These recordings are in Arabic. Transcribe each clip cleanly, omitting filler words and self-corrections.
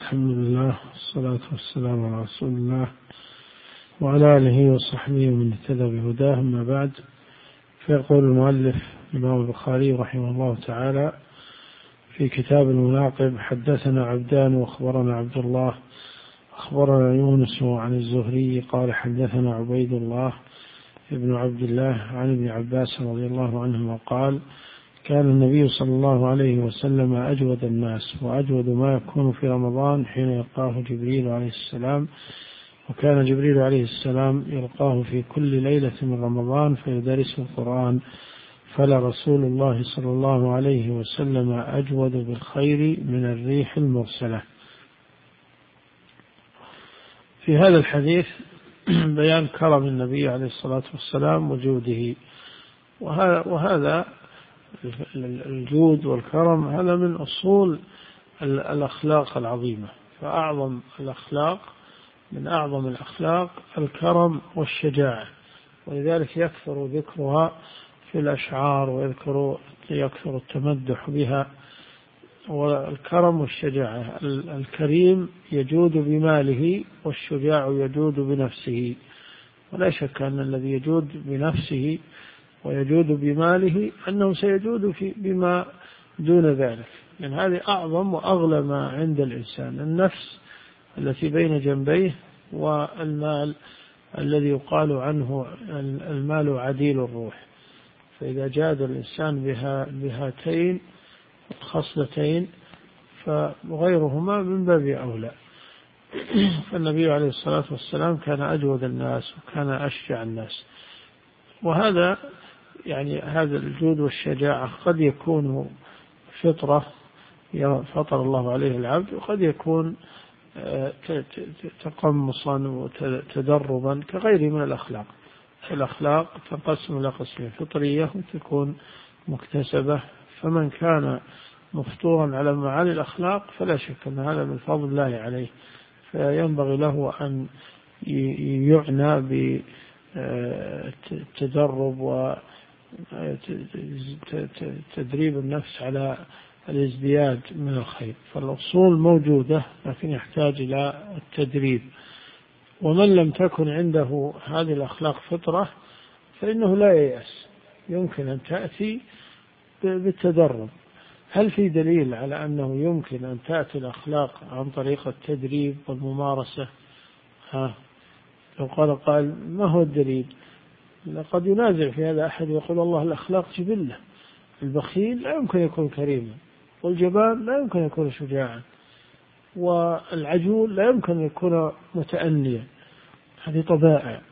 الحمد لله والصلاة والسلام على رسول الله وعلى آله وصحبه ومن اهتدى بهداه. أما بعد، فيقول المؤلف الإمام البخاري رحمه الله تعالى في كتاب المناقب: حدثنا عبدان وأخبرنا عبد الله أخبرنا يونس عن الزهري قال حدثنا عبيد الله ابن عبد الله عن ابن عباس رضي الله عنهما قال: كان النبي صلى الله عليه وسلم أجود الناس، وأجود ما يكون في رمضان حين يلقاه جبريل عليه السلام، وكان جبريل عليه السلام يلقاه في كل ليلة من رمضان فيدرسه القرآن، فلرسول الله صلى الله عليه وسلم أجود بالخير من الريح المرسلة. في هذا الحديث بيان كرم النبي عليه الصلاة والسلام وجوده، وهذا الجود والكرم هذا من أصول الأخلاق العظيمة، فأعظم الأخلاق من أعظم الأخلاق الكرم والشجاعة، ولذلك يكثر ذكرها في الأشعار ويكثر التمدح بها. والكرم والشجاعة، الكريم يجود بماله والشجاع يجود بنفسه، ولا شك أن الذي يجود بنفسه ويجود بماله أنه سيجود بما دون ذلك، لأن هذه أعظم وأغلى ما عند الإنسان: النفس التي بين جنبيه، والمال الذي يقال عنه المال عديل الروح. فإذا جاد الإنسان بهاتين الخصلتين فغيرهما من باب أولى. فالنبي عليه الصلاة والسلام كان أجود الناس وكان أشجع الناس، وهذا هذا الجود والشجاعة قد يكون فطرة فطر الله عليه العبد، وقد يكون تقمصا وتدربا كغيره من الأخلاق. الأخلاق تنقسم إلى قسمين: فطرية وتكون مكتسبة. فمن كان مفطورا على معاني الأخلاق فلا شك أن هذا من فضل الله عليه، فينبغي له أن يعنى بالتدرب وتدريب النفس على الازدياد من الخير. فالأصول موجودة لكن يحتاج إلى التدريب. ومن لم تكن عنده هذه الأخلاق فطرة فإنه لا ييأس، يمكن أن تأتي بالتدرب. هل في دليل على أنه يمكن أن تأتي الأخلاق عن طريق التدريب والممارسة؟ لو قال ما هو الدليل؟ لقد ينازع في هذا أحد يقول الله الأخلاق جبلة، البخيل لا يمكن يكون كريما، والجبان لا يمكن يكون شجاعا، والعجول لا يمكن أن يكون متأنيا. هذه طبائع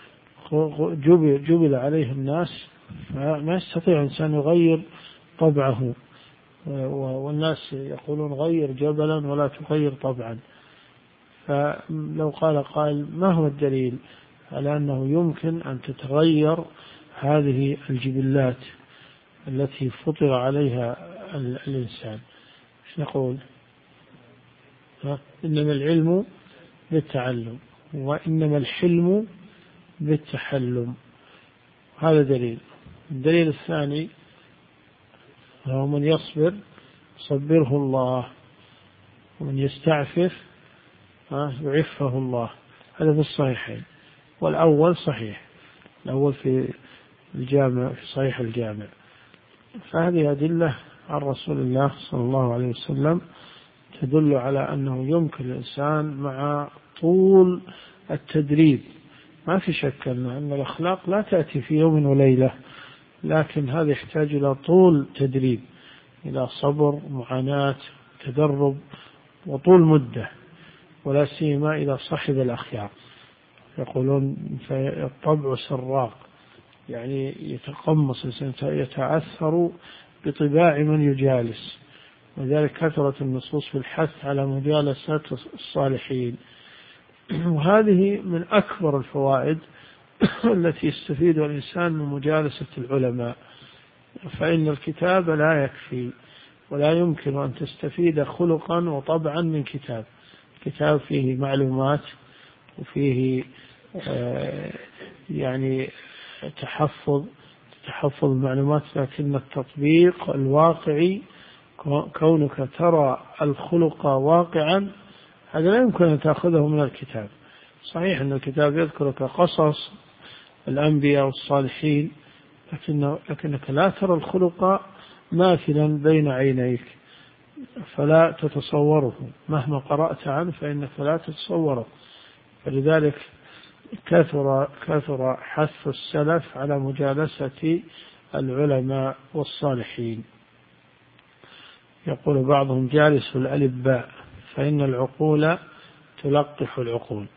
جبل عليه الناس، ما يستطيع إنسان يغير طبعه. والناس يقولون غير جبلا ولا تغير طبعا. فلو قال ما هو الدليل على أنه يمكن أن تتغير هذه الجبلات التي فطر عليها الإنسان؟ ايش نقول؟ إنما العلم بالتعلم، وإنما الحلم بالتحلم. هذا دليل. الدليل الثاني هو: من يصبر صبره الله، ومن يستعفف يعفه الله. هذا في الصحيحين، والأول صحيح، الأول في الجامع، في صحيح الجامع. فهذه أدلة عن رسول الله صلى الله عليه وسلم تدل على أنه يمكن الإنسان مع طول التدريب. ما في شك أن الأخلاق لا تأتي في يوم وليلة، لكن هذا يحتاج إلى طول تدريب، إلى صبر، معاناة، تدرب، وطول مدة، ولا سيما إذا صحب الأخيار. يقولون الطبع سراق، يتقمص، يتأثر بطباع من يجالس، وذلك كثرة النصوص في الحث على مجالسة الصالحين. وهذه من أكبر الفوائد التي يستفيد الإنسان من مجالسة العلماء، فإن الكتاب لا يكفي، ولا يمكن أن تستفيد خلقا وطبعا من كتاب فيه معلومات وفيه تحفظ المعلومات، لكن التطبيق الواقعي، كونك ترى الخلق واقعا هذا لا يمكن أن تأخذه من الكتاب. صحيح أن الكتاب يذكرك قصص الأنبياء والصالحين، لكنك لا ترى الخلق ماثلا بين عينيك، فلا تتصوره مهما قرأت عنه، فإنك لا تتصوره. فلذلك كثر حث السلف على مجالسة العلماء والصالحين. يقول بعضهم: جالس الألباء فإن العقول تلقح العقول.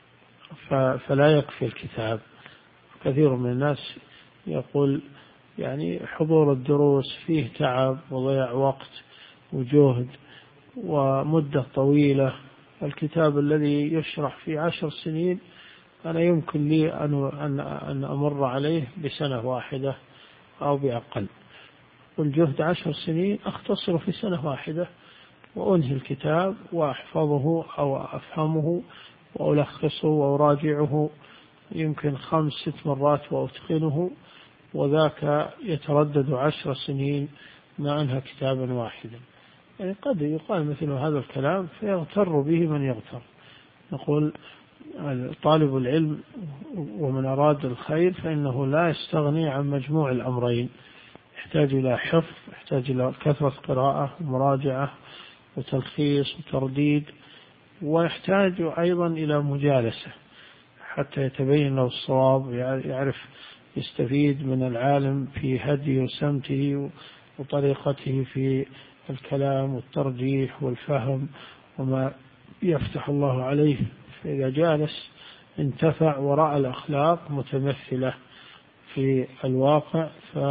فلا يكفي الكتاب. كثير من الناس يقول يعني حضور الدروس فيه تعب وضياع وقت وجهد ومدة طويلة. الكتاب الذي يشرح في 10 سنين أنا يمكن لي أن أمر عليه بسنة واحدة أو بأقل، والجهد 10 سنين أختصر في سنة واحدة وأنهي الكتاب وأحفظه أو أفهمه وألخصه وأراجعه يمكن 5-6 مرات وأتقنه، وذاك يتردد 10 سنين ما أنهى كتابا واحدا. يعني قد يقال مثل هذا الكلام فيغتر به من يغتر. نقول طالب العلم ومن أراد الخير فإنه لا يستغني عن مجموع الأمرين، يحتاج إلى حفظ، يحتاج إلى كثرة قراءة ومراجعة وتلخيص وترديد، ويحتاج أيضا إلى مجالسة حتى يتبين له الصواب، يعرف يستفيد من العالم في هديه وسمته وطريقته في الكلام والترجيح والفهم وما يفتح الله عليه. فإذا جالس انتفع ورأى الأخلاق متمثلة في الواقع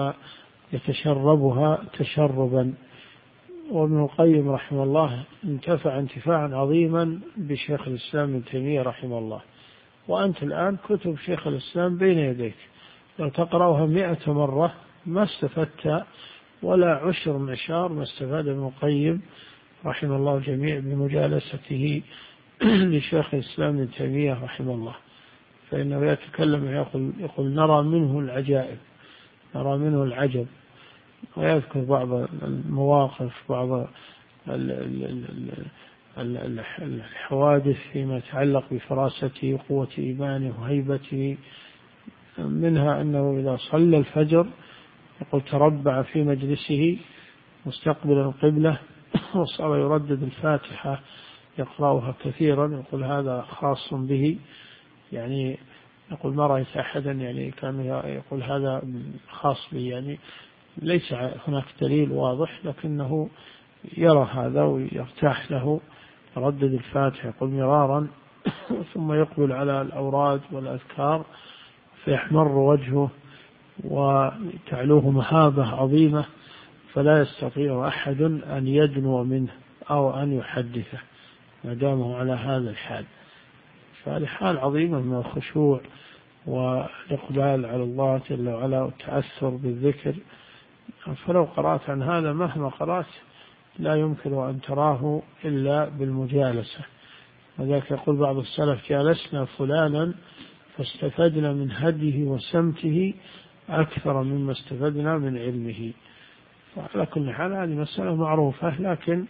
فيتشربها تشربا. وابن القيم رحمه الله انتفع انتفاعا عظيما بشيخ الإسلام ابن تيمية رحمه الله. وأنت الآن كتب شيخ الإسلام بين يديك، لو تقرأها 100 مرة ما استفدت ولا عشر معشار ما استفاد ابن القيم رحمه الله الجميع بمجالسته لشيخ الإسلام ابن تيمية رحمه الله. فإنه يتكلم يقول نرى منه العجائب، نرى منه العجب، ويذكر بعض المواقف، بعض الحوادث فيما يتعلق بفراسته وقوة إيمانه وهيبته. منها أنه إذا صلى الفجر يقول تربع في مجلسه مستقبلا القبلة وصار يردد الفاتحة يقرأها كثيرا. يقول هذا خاص به، يعني يقول ما رأيت أحدا يعني كان يقول هذا خاص به، يعني ليس هناك دليل واضح لكنه يرى هذا ويرتاح له. يردد الفاتحة يقول مرارا ثم يقبل على الأوراد والأذكار فيحمر وجهه وتعلوه مهابة عظيمة، فلا يستطيع أحد أن يدنو منه أو أن يحدثه ما دامه على هذا الحال. فهذه حال عظيمة من الخشوع والإقبال على الله جل وعلا والتأثر بالذكر. فلو قرأت عن هذا مهما قرأت لا يمكن أن تراه إلا بالمجالسة. وذلك يقول بعض السلف جالسنا فلانا فاستفدنا من هديه وسمته أكثر مما استفدنا من علمه. وعلى كل حال هذه مسألة معروفة، لكن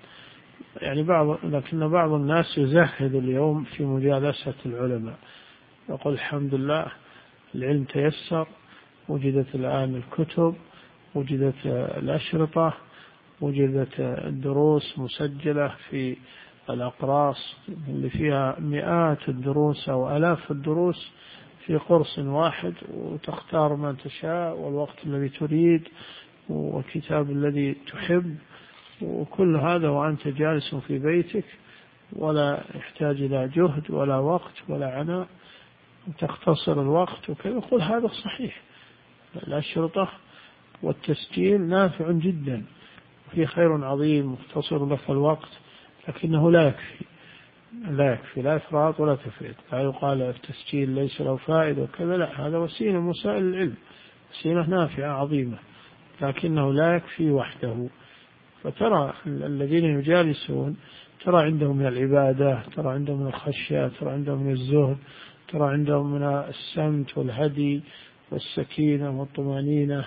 بعض الناس يزهد اليوم في مجالسة العلماء. يقول الحمد لله العلم تيسر، وجدت الآن الكتب، وجدت الأشرطة، وجدت الدروس مسجلة في الأقراص اللي فيها مئات الدروس أو آلاف الدروس في قرص واحد، وتختار ما تشاء والوقت الذي تريد والكتاب الذي تحب، وكل هذا وأنت جالس في بيتك ولا يحتاج إلى جهد ولا وقت ولا عناء، تختصر الوقت وكذا. يقول هذا صحيح، الأشرطة والتسجيل نافع جدا في خير عظيم مختصر لك الوقت، لكنه لا يكفي لا إفراط ولا تفريط. لا يقال التسجيل ليس له فائدة وكذا، لا، هذا وسيلة مسائل العلم، وسيلة نافعة عظيمة، لكنه لا يكفي وحده. فترى الذين يجالسون ترى عندهم من العبادة، ترى عندهم من الخشية، ترى عندهم من الزهد، ترى عندهم من السمت والهدي والسكينة والطمأنينة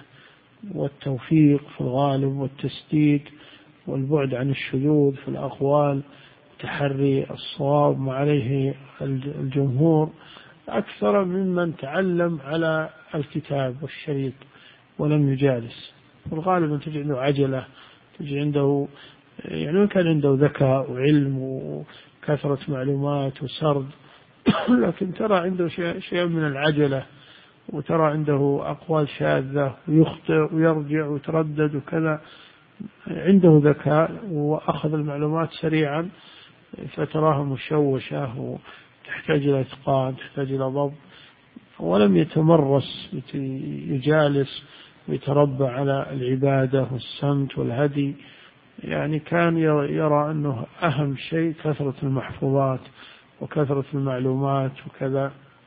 والتوفيق في الغالب والتسديد والبعد عن الشذوذ في الأقوال، تحري الصواب ما عليه الجمهور أكثر ممن تعلم على الكتاب والشريط ولم يجالس. والغالب أن تجد عنده عجلة، تجد عنده يعني كان عنده ذكاء وعلم وكثرة معلومات وسرد لكن ترى عنده شيء من العجلة، وترى عنده أقوال شاذة ويخطئ ويرجع ويتردد وكذا. عنده ذكاء وأخذ المعلومات سريعا فتراها مشوشة وتحتاج إلى إتقان، تحتاج إلى ضبط، ولم يتمرس يجالس ويتربى على العبادة والسمت والهدي. يعني كان يرى أنه أهم شيء كثرة المحفوظات وكثرة المعلومات وكذا،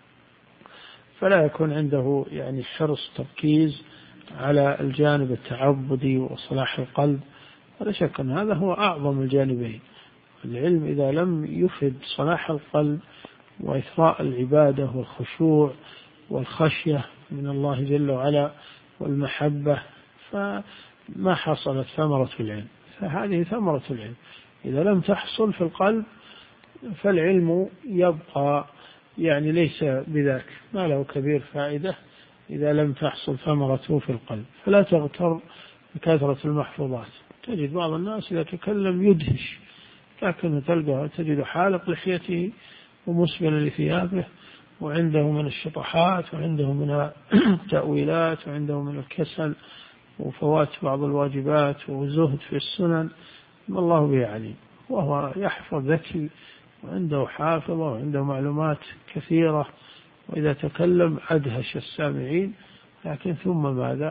فلا يكون عنده يعني حرص تركيز على الجانب التعبدي وصلاح القلب. ولا شك أن هذا هو أعظم الجانبين. العلم إذا لم يفد صلاح القلب وإثراء العبادة والخشوع والخشية من الله جل وعلا والمحبة فما حصلت ثمرة العلم. فهذه ثمرة العلم، إذا لم تحصل في القلب فالعلم يبقى يعني ليس بذاك، ما له كبير فائدة إذا لم تحصل ثمرته في القلب. فلا تغتر بكثرة المحفوظات. تجد بعض الناس إذا تكلم يدهش، لكن تجد حالق لحيته ومسبل لثيابه، وعنده من الشطحات وعنده من التأويلات وعنده من الكسل وفوات بعض الواجبات وزهد في السنن، ما الله به عليم. وهو يحفظ ذكي وعنده حافظة وعنده معلومات كثيرة، وإذا تكلم أدهش السامعين، لكن ثم ماذا؟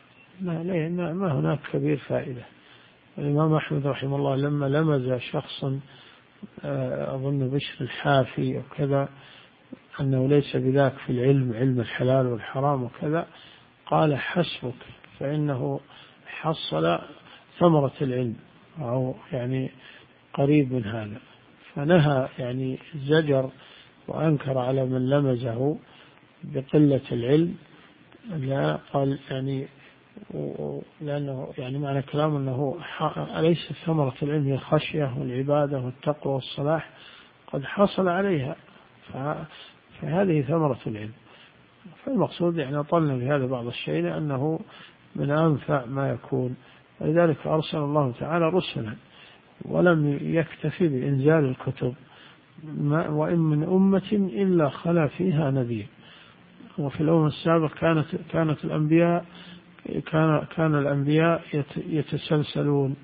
ما هناك كبير فائدة. الإمام أحمد رحمه الله لما لمز شخصا أظن بشر الحافي وكذا أنه ليس بذاك في العلم، علم الحلال والحرام وكذا، قال حسبك فإنه حصل ثمرة العلم أو يعني قريب من هذا. فنهى يعني زجر وأنكر على من لمزه بقلة العلم. لا قال يعني لأنه يعني معنى كلام أنه أليس ثمرة العلم هي الخشية والعبادة والتقوى والصلاح؟ قد حصل عليها، فهذه ثمرة العلم. فالمقصود يعني طلنا بهذا بعض الشيء لأنه من أنفع ما يكون. ولذلك أرسل الله تعالى رسلا ولم يكتفي بإنزال الكتب، وإن من أمة إلا خلا فيها نذير. وفي الأمم السابق كان الأنبياء يتسلسلون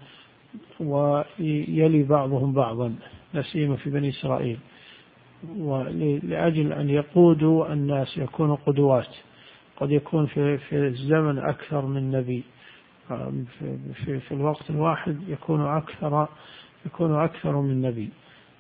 ويلي بعضهم بعضا، لا سيما في بني إسرائيل، ولأجل أن يقودوا الناس يكونوا قدوات. قد يكون في الزمن أكثر من نبي، في الوقت الواحد يكون أكثر من نبي.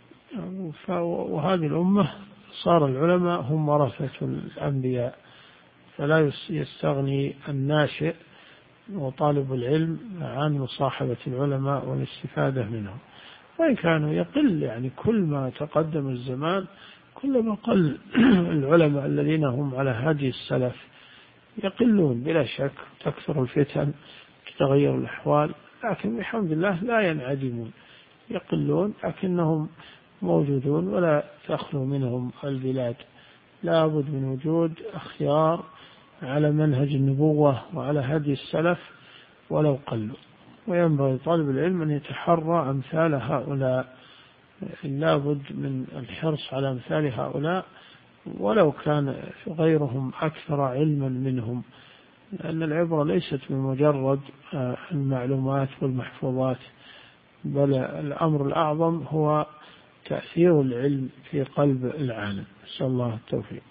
وهذه الأمة صار العلماء هم ورثة الأنبياء، فلا يستغني الناشئ وطالب العلم عن مصاحبة العلماء والاستفادة منهم. وإن كانوا يقل يعني كل ما تقدم الزمان كلما قل العلماء الذين هم على هدي السلف يقلون بلا شك، تكثر الفتن، تتغير الأحوال، لكن بحمد الله لا ينعدمون، يقلون لكنهم موجودون ولا تخلو منهم البلاد. لا بد من وجود أخيار على منهج النبوة وعلى هدي السلف ولو قلوا. وينبغي طالب العلم أن يتحرى أمثال هؤلاء، لا بد من الحرص على أمثال هؤلاء ولو كان غيرهم أكثر علما منهم، لأن العبرة ليست بمجرد المعلومات والمحفوظات، بل الأمر الأعظم هو تأثير العلم في قلب العالم. نسأل الله التوفيق.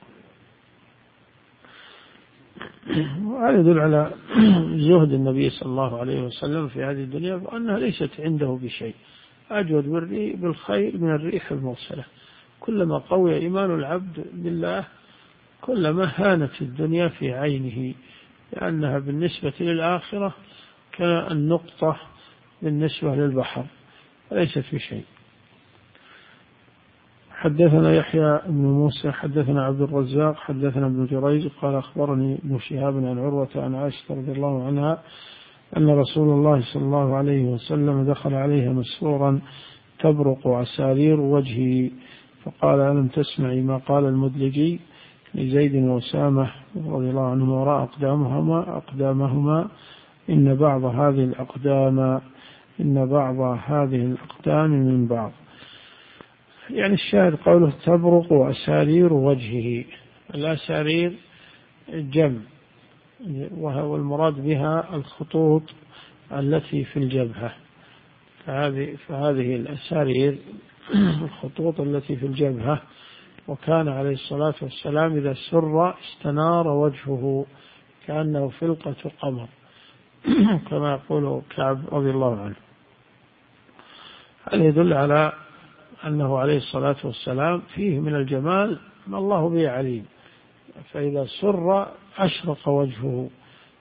وهذا يدل على زهد النبي صلى الله عليه وسلم في هذه الدنيا، وأنها ليست عنده بشيء، أجود بالخير من الريح المرسلة. كلما قوي إيمان العبد بالله كلما هانت الدنيا في عينه، لأنها بالنسبة للآخرة كالنقطة بالنسبة للبحر، ليست في شيء. حدثنا يحيى بن موسى حدثنا عبد الرزاق حدثنا ابن جريج قال أخبرني ابن شهاب عن عروة عن عائشة رضي الله عنها أن رسول الله صلى الله عليه وسلم دخل عليها مسرورا تبرق أسارير وجهه. فقال ألم تسمعي ما قال المدلجي لزيد وأسامة رضي الله عنهما وراء أقدامهما إن بعض هذه الأقدام من بعض. يعني الشاهد قوله تبرق أسارير وجهه. الأسارير جمع، وهو المراد بها الخطوط التي في الجبهة. فهذه الأسارير الخطوط التي في الجبهة. وكان عليه الصلاة والسلام إذا سر استنار وجهه كأنه فلقة قمر كما يقول كعب رضي الله عنه. هذا يدل على أنه عليه الصلاة والسلام فيه من الجمال ما الله به عليم. فإذا سر أشرق وجهه،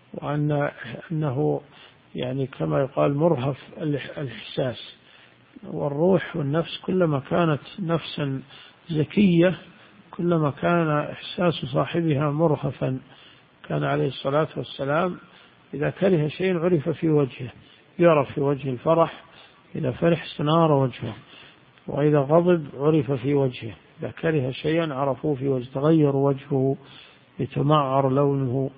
وأنه يعني كما يقال مرهف الإحساس. والروح والنفس كلما كانت نفسا زكية كلما كان إحساس صاحبها مرهفا. كان عليه الصلاة والسلام إذا كره شيء عرف في وجهه، يعرف في وجه الفرح، إذا فرح استنار وجهه، وإذا غضب عرف في وجهه، إذا كره شيئا عرفوه في وجهه، تغير وجهه يتمعر لونه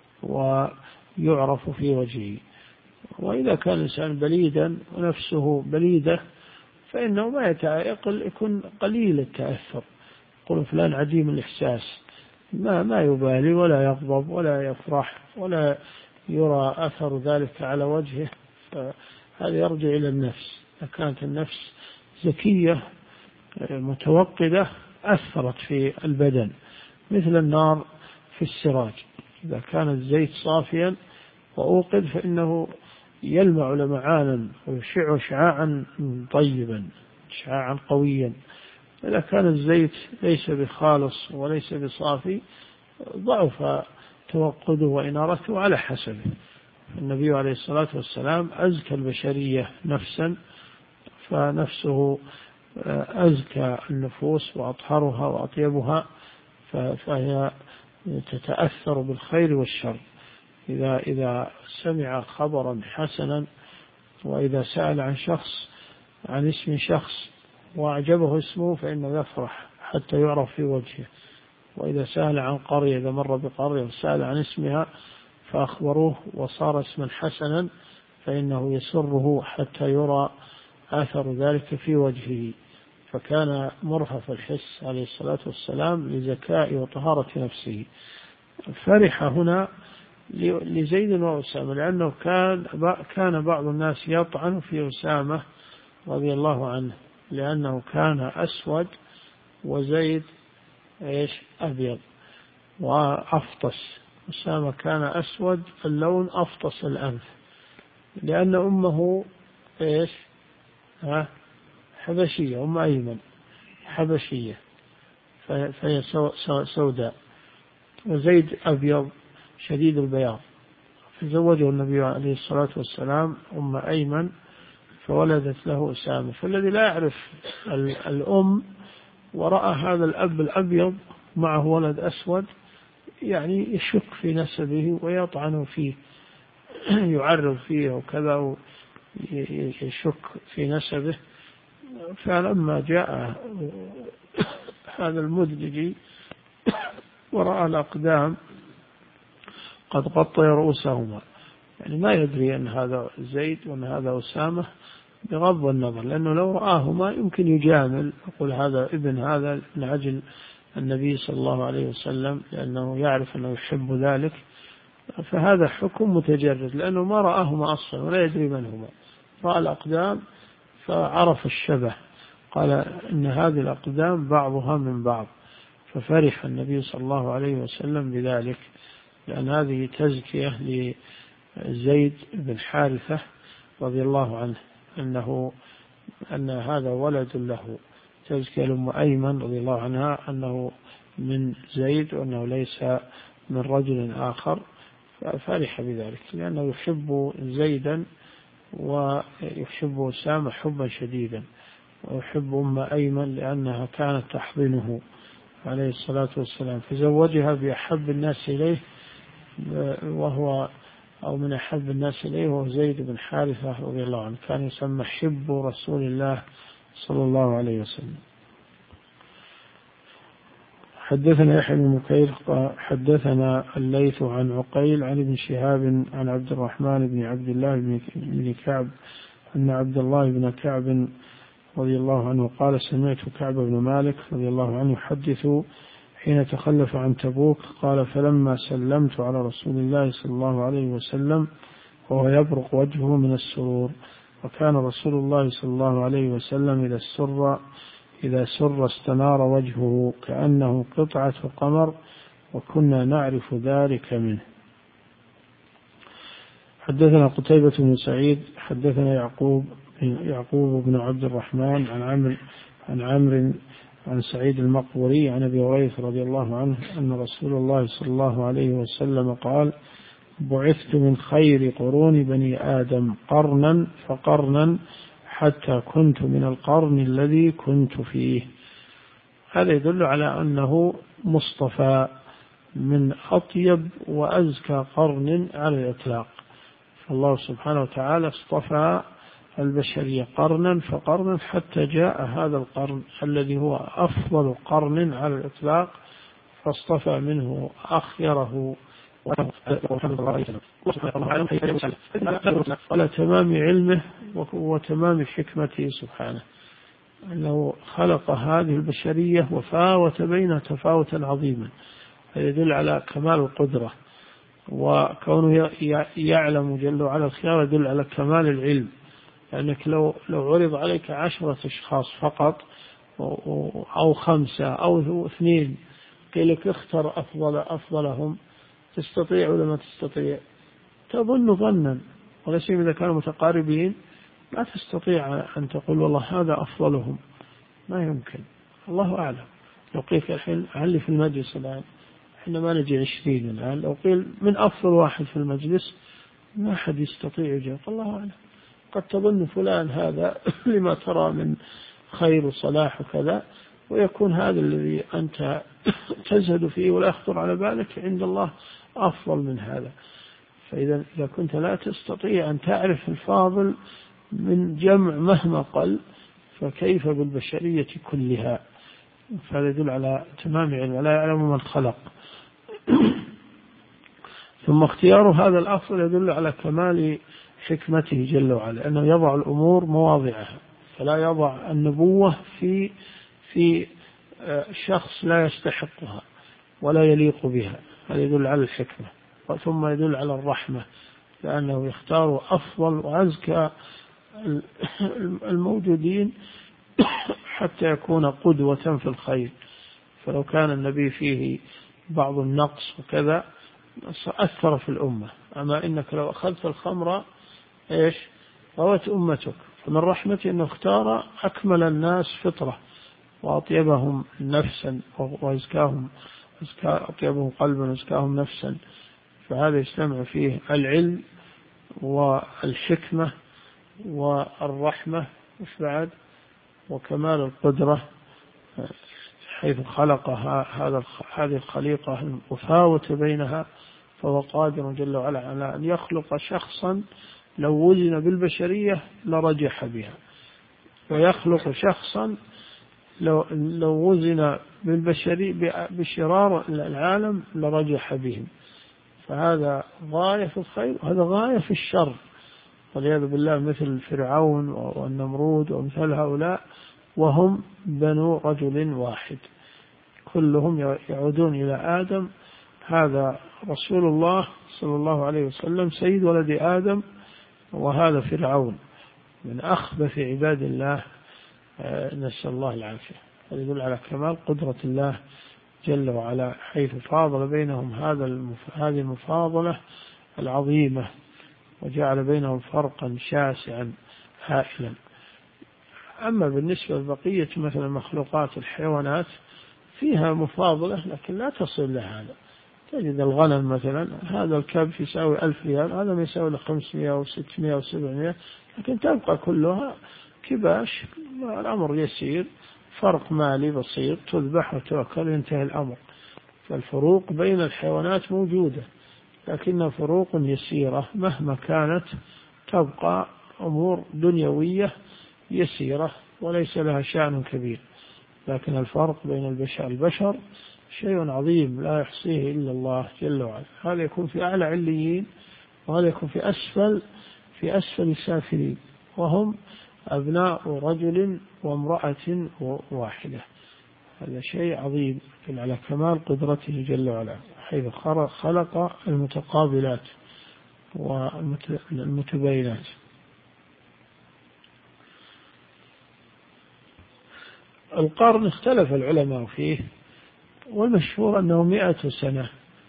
ويعرف في وجهه. وإذا كان الإنسان بليدا ونفسه بليدة فإنه يكون قليل التأثر. يقول فلان عديم الإحساس، ما يبالي ولا يغضب ولا يفرح ولا يرى أثر ذلك على وجهه. فهذا يرجع إلى النفس. إذا كانت النفس زكية متوقدة أثرت في البدن، مثل النار في السراج. إذا كان الزيت صافيا وأوقد فإنه يلمع لمعانا ويشع شعاعا طيبا، شعاعا قويا. إذا كان الزيت ليس بخالص وليس بصافي ضعف توقده وإنارته على حسبه. النبي عليه الصلاة والسلام أزكى البشرية نفسا، فنفسه أزكى النفوس وأطهرها وأطيبها، فهي تتأثر بالخير والشر. إذا سمع خبرا حسنا، وإذا سأل عن اسم شخص وأعجبه اسمه فإنه يفرح حتى يعرف في وجهه. وإذا سأل عن قرية، إذا مر بقرية وسأل عن اسمها فأخبروه وصار اسما حسنا فإنه يسره حتى يرى آثر ذلك في وجهه. فكان مرهف الحس عليه الصلاة والسلام لذكاء وطهارة نفسه. فرح هنا لزيد وأسامة، لأنه كان بعض الناس يطعن في أسامة رضي الله عنه لأنه كان أسود وزيد أبيض وأفطس. أسامة كان أسود اللون أفطس الأنف، لأن أمه حبشية، أم أيمن حبشية فهي سوداء، وزيد أبيض شديد البياض. فزوجه النبي عليه الصلاة والسلام أم أيمن فولدت له أسامة. فالذي لا يعرف الأم ورأى هذا الأب الأبيض معه ولد أسود يعني يشك في نسبه ويطعن فيه، يعرض فيه وكذا يشك في نسبه. فلما جاء هذا المدلجي ورأى الأقدام قد غطي رؤوسهما، يعني ما يدري أن هذا زيد وأن هذا أسامة بغض النظر، لأنه لو رآهما يمكن يجامل يقول هذا هذا من عجل النبي صلى الله عليه وسلم، لأنه يعرف أنه يحب ذلك. فهذا حكم متجرد، لأنه ما رآهما أصلا ولا يدري من هما. رأى الأقدام فعرف الشبه، قال إن هذه الأقدام بعضها من بعض. ففرح النبي صلى الله عليه وسلم بذلك، لأن هذه تزكية لزيد بن حارثة رضي الله عنه أن هذا ولد له، تزكية لأم أيمن رضي الله عنها أنه من زيد وأنه ليس من رجل آخر. ففرح بذلك لأنه يحب زيدا ويحب أسامة حبا شديدا، ويحب أم أيمن لأنها كانت تحضنه عليه الصلاة والسلام. فزوجها بأحب الناس إليه من أحب الناس إليه وهو زيد بن حارثة رضي الله عنه. كان يسمى حب رسول الله صلى الله عليه وسلم. حدثنا يحيى بن بكير حدثنا الليث عن عقيل عن ابن شهاب عن عبد الرحمن بن عبد الله بن كعب أن عبد الله بن كعب رضي الله عنه قال سمعت كعب بن مالك رضي الله عنه يحدث حين تخلف عن تبوك قال فلما سلمت على رسول الله صلى الله عليه وسلم وهو يبرق وجهه من السرور، وكان رسول الله صلى الله عليه وسلم إذا سر استنار وجهه كأنه قطعة قمر، وكنا نعرف ذلك منه. حدثنا قتيبة بن سعيد حدثنا يعقوب بن عبد الرحمن عن عمرو عن سعيد المقبوري عن أبي هريرة رضي الله عنه أن رسول الله صلى الله عليه وسلم قال بعثت من خير قرون بني آدم قرنا فقرنا حتى كنت من القرن الذي كنت فيه. هذا يدل على أنه مصطفى من أطيب وأزكى قرن على الإطلاق، فالله سبحانه وتعالى اصطفى البشرية قرنا فقرنا حتى جاء هذا القرن الذي هو أفضل قرن على الإطلاق، فاصطفى منه أخيره على تمام علمه وتمام حكمته سبحانه، أنه خلق هذه البشرية وفاوت بينها تفاوتا عظيما. هذا يدل على كمال القدرة، وكونه يعلم جل وعلا الخيار يدل على كمال العلم، لأنك لو عرض عليك 10 أشخاص فقط أو 5 أو 2 قيل لك اختر أفضلهم، تستطيع ولا ما تستطيع؟ تظن ظنا، ولا سيما إذا كانوا متقاربين ما تستطيع أن تقول والله هذا أفضلهم، ما يمكن، الله أعلم. لو قيل الحين هل في المجلس الآن احنا ما نجي 20 الآن، لو قيل من أفضل واحد في المجلس ما أحد يستطيع يجاوب، الله أعلم. قد تظن فلان هذا لما ترى من خير وصلاح وكذا، ويكون هذا الذي أنت تزهد فيه ولا يخطر على بالك عند الله أفضل من هذا. فإذا كنت لا تستطيع أن تعرف الفاضل من جمع مهما قل، فكيف بالبشرية كلها؟ فهذا يدل على تمام علم، لا يعلم من خلق. ثم اختيار هذا الأفضل يدل على كمال حكمته جل وعلا، أنه يضع الأمور مواضعها، فلا يضع النبوة في شخص لا يستحقها ولا يليق بها، هذا يدل على الحكمة. ثم يدل على الرحمة، لأنه يختار أفضل وأزكى الموجودين حتى يكون قدوة في الخير. فلو كان النبي فيه بعض النقص وكذا أثر في الأمة، أما إنك لو أخذت الخمر روت أمتك. فمن رحمته أنه اختار أكمل الناس فطرة وأطيبهم نفسا وأزكاهم أطيبهم قلبا وأزكاهم نفسا، فهذا يجتمع فيه العلم والحكمة والرحمة بعد وكمال القدرة، حيث خلق هذه الخليقة وفاوت بينها، فهو قادر جل وعلا على أن يخلق شخصا لو وزن بالبشرية لرجح بها، ويخلق شخصا لو وزن بشرار العالم لرجح بهم. فهذا غاية في الخير وهذا غاية في الشر، والعياذ بالله، مثل فرعون والنمرود ومثل هؤلاء، وهم بنو رجل واحد كلهم يعودون إلى آدم. هذا رسول الله صلى الله عليه وسلم سيد ولد آدم، وهذا فرعون من أخبث عباد الله، نسأل الله العافية. هذا يدل على كمال قدرة الله جل وعلا، حيث فاضل بينهم هذه المفاضلة العظيمة، وجعل بينهم فرقا شاسعا هائلا. أما بالنسبة لبقية مثل مخلوقات الحيوانات فيها مفاضلة لكن لا تصل لهذا. تجد الغنم مثلا، هذا الكبش يساوي 1000 ريال، هذا ما يساوي 500 و600 و700، لكن تبقى كلها كباش، الأمر يسير، فرق مالي بسيط، تذبح وتوكل ينتهي الأمر. فالفروق بين الحيوانات موجودة، لكنها فروق يسيرة مهما كانت، تبقى أمور دنيوية يسيرة وليس لها شأن كبير، لكن الفرق بين البشر شيء عظيم لا يحصيه إلا الله جل وعلا. هذا يكون في أعلى عليين، وهذا يكون في أسفل السافلين، وهم أبناء رجل وامرأة واحدة. هذا شيء عظيم على كمال قدرته جل وعلا، حيث خلق المتقابلات والمتباينات. القرن اختلف العلماء فيه، والمشهور أنه 100 سنة،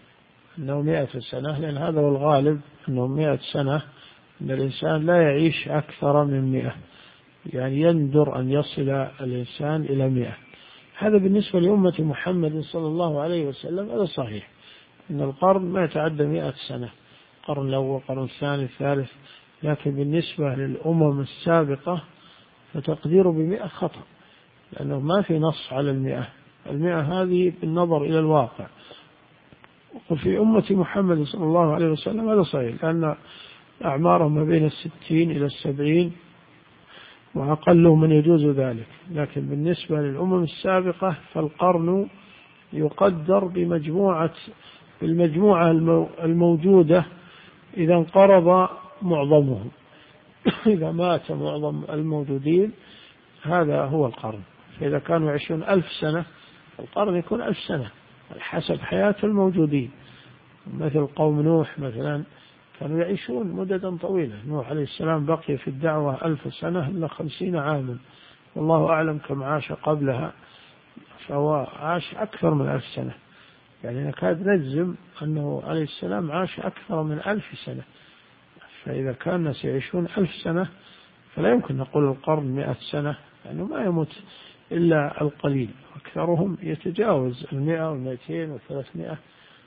لأن هذا هو الغالب، أنه 100 سنة، أن الإنسان لا يعيش أكثر من 100، يعني يندر أن يصل الإنسان إلى 100. هذا بالنسبة لأمة محمد صلى الله عليه وسلم هذا صحيح، أن القرن ما يتعدى 100 سنة، القرن الأول، القرن الثاني، الثالث. لكن بالنسبة للأمم السابقة فتقديره ب100 خطأ، لأنه ما في نص على 100 هذه بالنظر إلى الواقع. وفي أمة محمد صلى الله عليه وسلم هذا صحيح، لأن أعمارهم ما بين 60 إلى 70، وأقلهم من يجوز ذلك. لكن بالنسبة للأمم السابقة فالقرن يقدر بالمجموعة الموجودة إذا انقرض معظمهم. إذا مات معظم الموجودين هذا هو القرن. فإذا كانوا 20,000 سنة القرن يكون 1000 سنة حسب حياة الموجودين. مثل قوم نوح مثلا كانوا يعيشون مددا طويلة، نوح عليه السلام بقي في الدعوة 1000 سنة إلا 50 عاما، والله أعلم كم عاش قبلها، فهو عاش أكثر من 1000 سنة، يعني نكاد نجزم أنه عليه السلام عاش أكثر من 1000 سنة. فإذا كان الناس يعيشون 1000 سنة فلا يمكن نقول القرن 100 سنة، لأنه ما يموت إلا القليل، أكثرهم يتجاوز 100 و200 و300.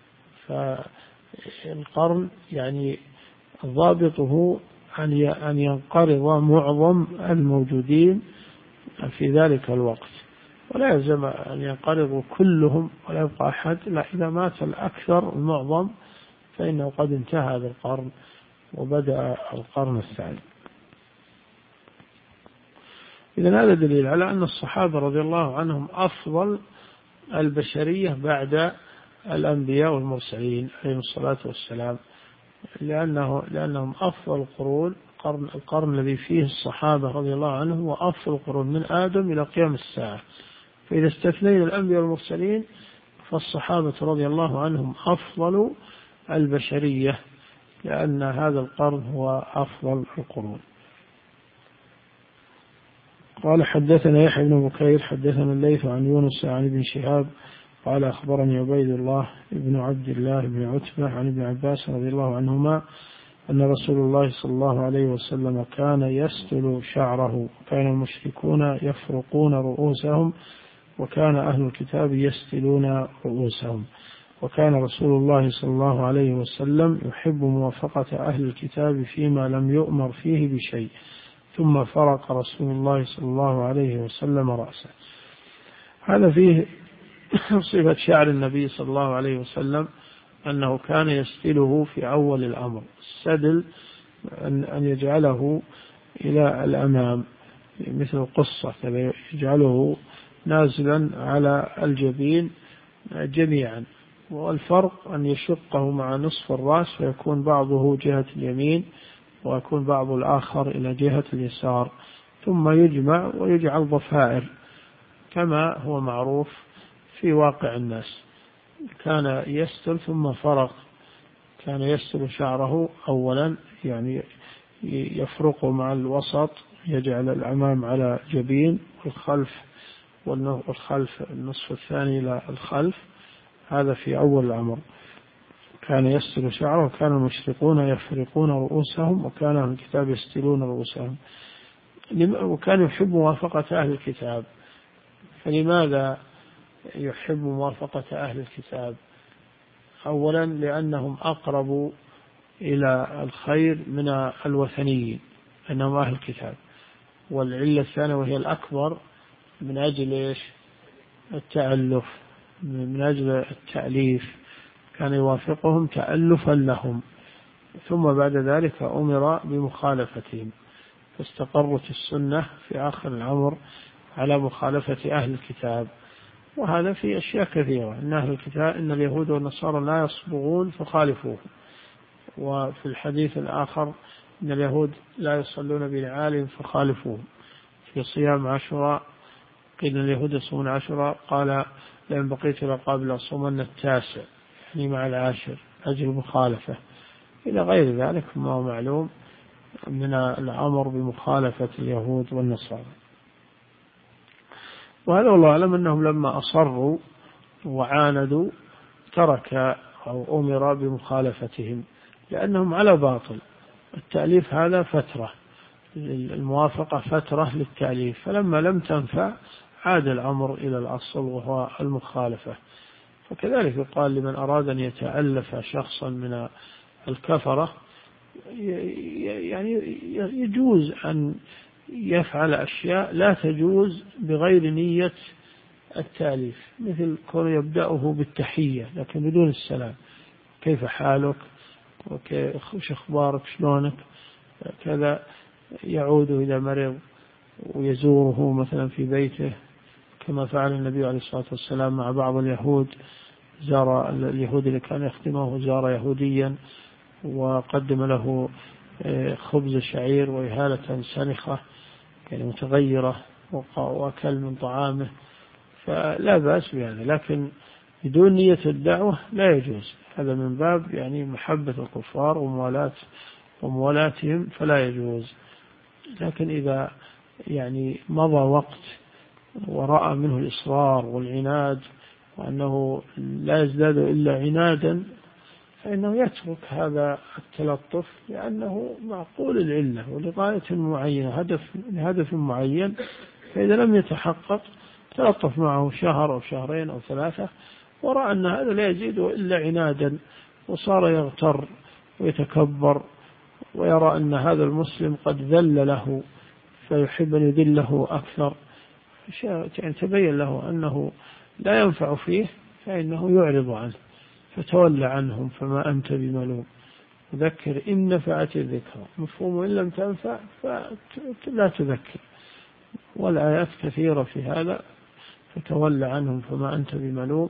فالقرن يعني ضابطه أن ينقرض معظم الموجودين في ذلك الوقت، ولا يلزم أن ينقرضوا كلهم ولا يبقى أحد، لا، إذا مات الأكثر المعظم فإنه قد انتهى هذا القرن وبدأ القرن الثاني. إذن هذا دليل على أن الصحابة رضي الله عنهم أفضل البشرية بعد الأنبياء والمرسلين عليهم الصلاة والسلام، لأنهم أفضل القرون. القرن الذي فيه الصحابة رضي الله عنهم وأفضل القرون من آدم إلى قيام الساعة. فإذا استثنينا الأنبياء والمرسلين فالصحابة رضي الله عنهم أفضل البشرية، لأن هذا القرن هو أفضل القرون. قال حدثنا يحيى بن بكير حدثنا الليث عن يونس عن ابن شهاب قال أخبرني عبيد الله بن عبد الله بن عتبة عن ابن عباس رضي الله عنهما أن رسول الله صلى الله عليه وسلم كان يستل شعره، كان المشركون يفرقون رؤوسهم، وكان أهل الكتاب يستلون رؤوسهم، وكان رسول الله صلى الله عليه وسلم يحب موافقة أهل الكتاب فيما لم يؤمر فيه بشيء، ثم فرق رسول الله صلى الله عليه وسلم رأسه. هذا فيه صفة شعر النبي صلى الله عليه وسلم، أنه كان يستله في أول الأمر، السدل أن يجعله إلى الأمام مثل القصة، يجعله نازلا على الجبين جميعا، والفرق أن يشقه مع نصف الرأس فيكون بعضه جهة اليمين ويكون بعض الآخر إلى جهة اليسار، ثم يجمع ويجعل ضفائر كما هو معروف في واقع الناس. كان يستل ثم فرق، كان يستل شعره أولا، يعني يفرقه مع الوسط، يجعل الأمام على جبين والخلف النصف الثاني إلى الخلف، هذا في أول الأمر. كان يستل شعره، وكان المشركون يفرقون رؤوسهم، وكان أهل الكتاب يستلون رؤوسهم. وكان يحب موافقة أهل الكتاب. فلماذا يحب موافقة أهل الكتاب؟ أولا لأنهم أقرب إلى الخير من الوثنيين، أنهم أهل الكتاب. والعلة الثانية وهي الأكبر من أجل التألف، من أجل التأليف، كان يوافقهم تألفا لهم، ثم بعد ذلك أمر بمخالفتهم. فاستقرت السنة في آخر الأمر على مخالفة أهل الكتاب. وهذا في أشياء كثيرة، إن أهل الكتاب إن اليهود والنصارى لا يصبغون فخالفوه. وفي الحديث الآخر إن اليهود لا يصلون بنعال فخالفوه. في صيام عاشوراء قيل اليهود يصومون عاشوراء، قال لئن بقيت إلى قابل أصومن التاسع، يعني مع العاشر أجل المخالفة، إلى غير ذلك ما هو معلوم من الأمر بمخالفة اليهود والنصارى. وهذا والله أعلم أنهم لما أصروا وعاندوا ترك أو أمر بمخالفتهم، لأنهم على باطل. التأليف هذا فترة، الموافقة فترة للتأليف، فلما لم تنفع عاد الأمر إلى الأصل وهو المخالفة. فكذلك يقال لمن أراد أن يتألف شخصا من الكفرة، يعني يجوز أن يفعل أشياء لا تجوز بغير نية التأليف، مثل كون يبدأه بالتحية لكن بدون السلام، كيف حالك وش أخبارك شلونك كذا، يعود إذا مرض ويزوره مثلا في بيته، كما فعل النبي عليه الصلاة والسلام مع بعض اليهود. زار اليهود اللي كان يخدمه، زار يهوديا وقدم له خبز شعير وإهالة سنخة يعني متغيرة، وأكل من طعامه، فلا بأس بهذا، لكن بدون نية الدعوة لا يجوز. هذا من باب يعني محبة الكفار وموالاتهم فلا يجوز. لكن إذا يعني مضى وقت ورأى منه الإصرار والعناد وأنه لا يزداد إلا عنادا، فإنه يترك هذا التلطف، لأنه معقول العلة ولغاية معينة، هدف معين، فإذا لم يتحقق تلطف معه شهر أو شهرين أو ثلاثة، ورأى أن هذا لا يزيد إلا عنادا، وصار يغتر ويتكبر ويرى أن هذا المسلم قد ذل له فيحب أن يذله أكثر، يعني تبين له أنه لا ينفع فيه، فإنه يعرض عنه، فتولى عنهم فما أنت بملوم، ذكر إن نفعت الذكرى، مفهوم إن لم تنفع فلا تذكر. والآيات كثيرة في هذا، فتولى عنهم فما أنت بملوم،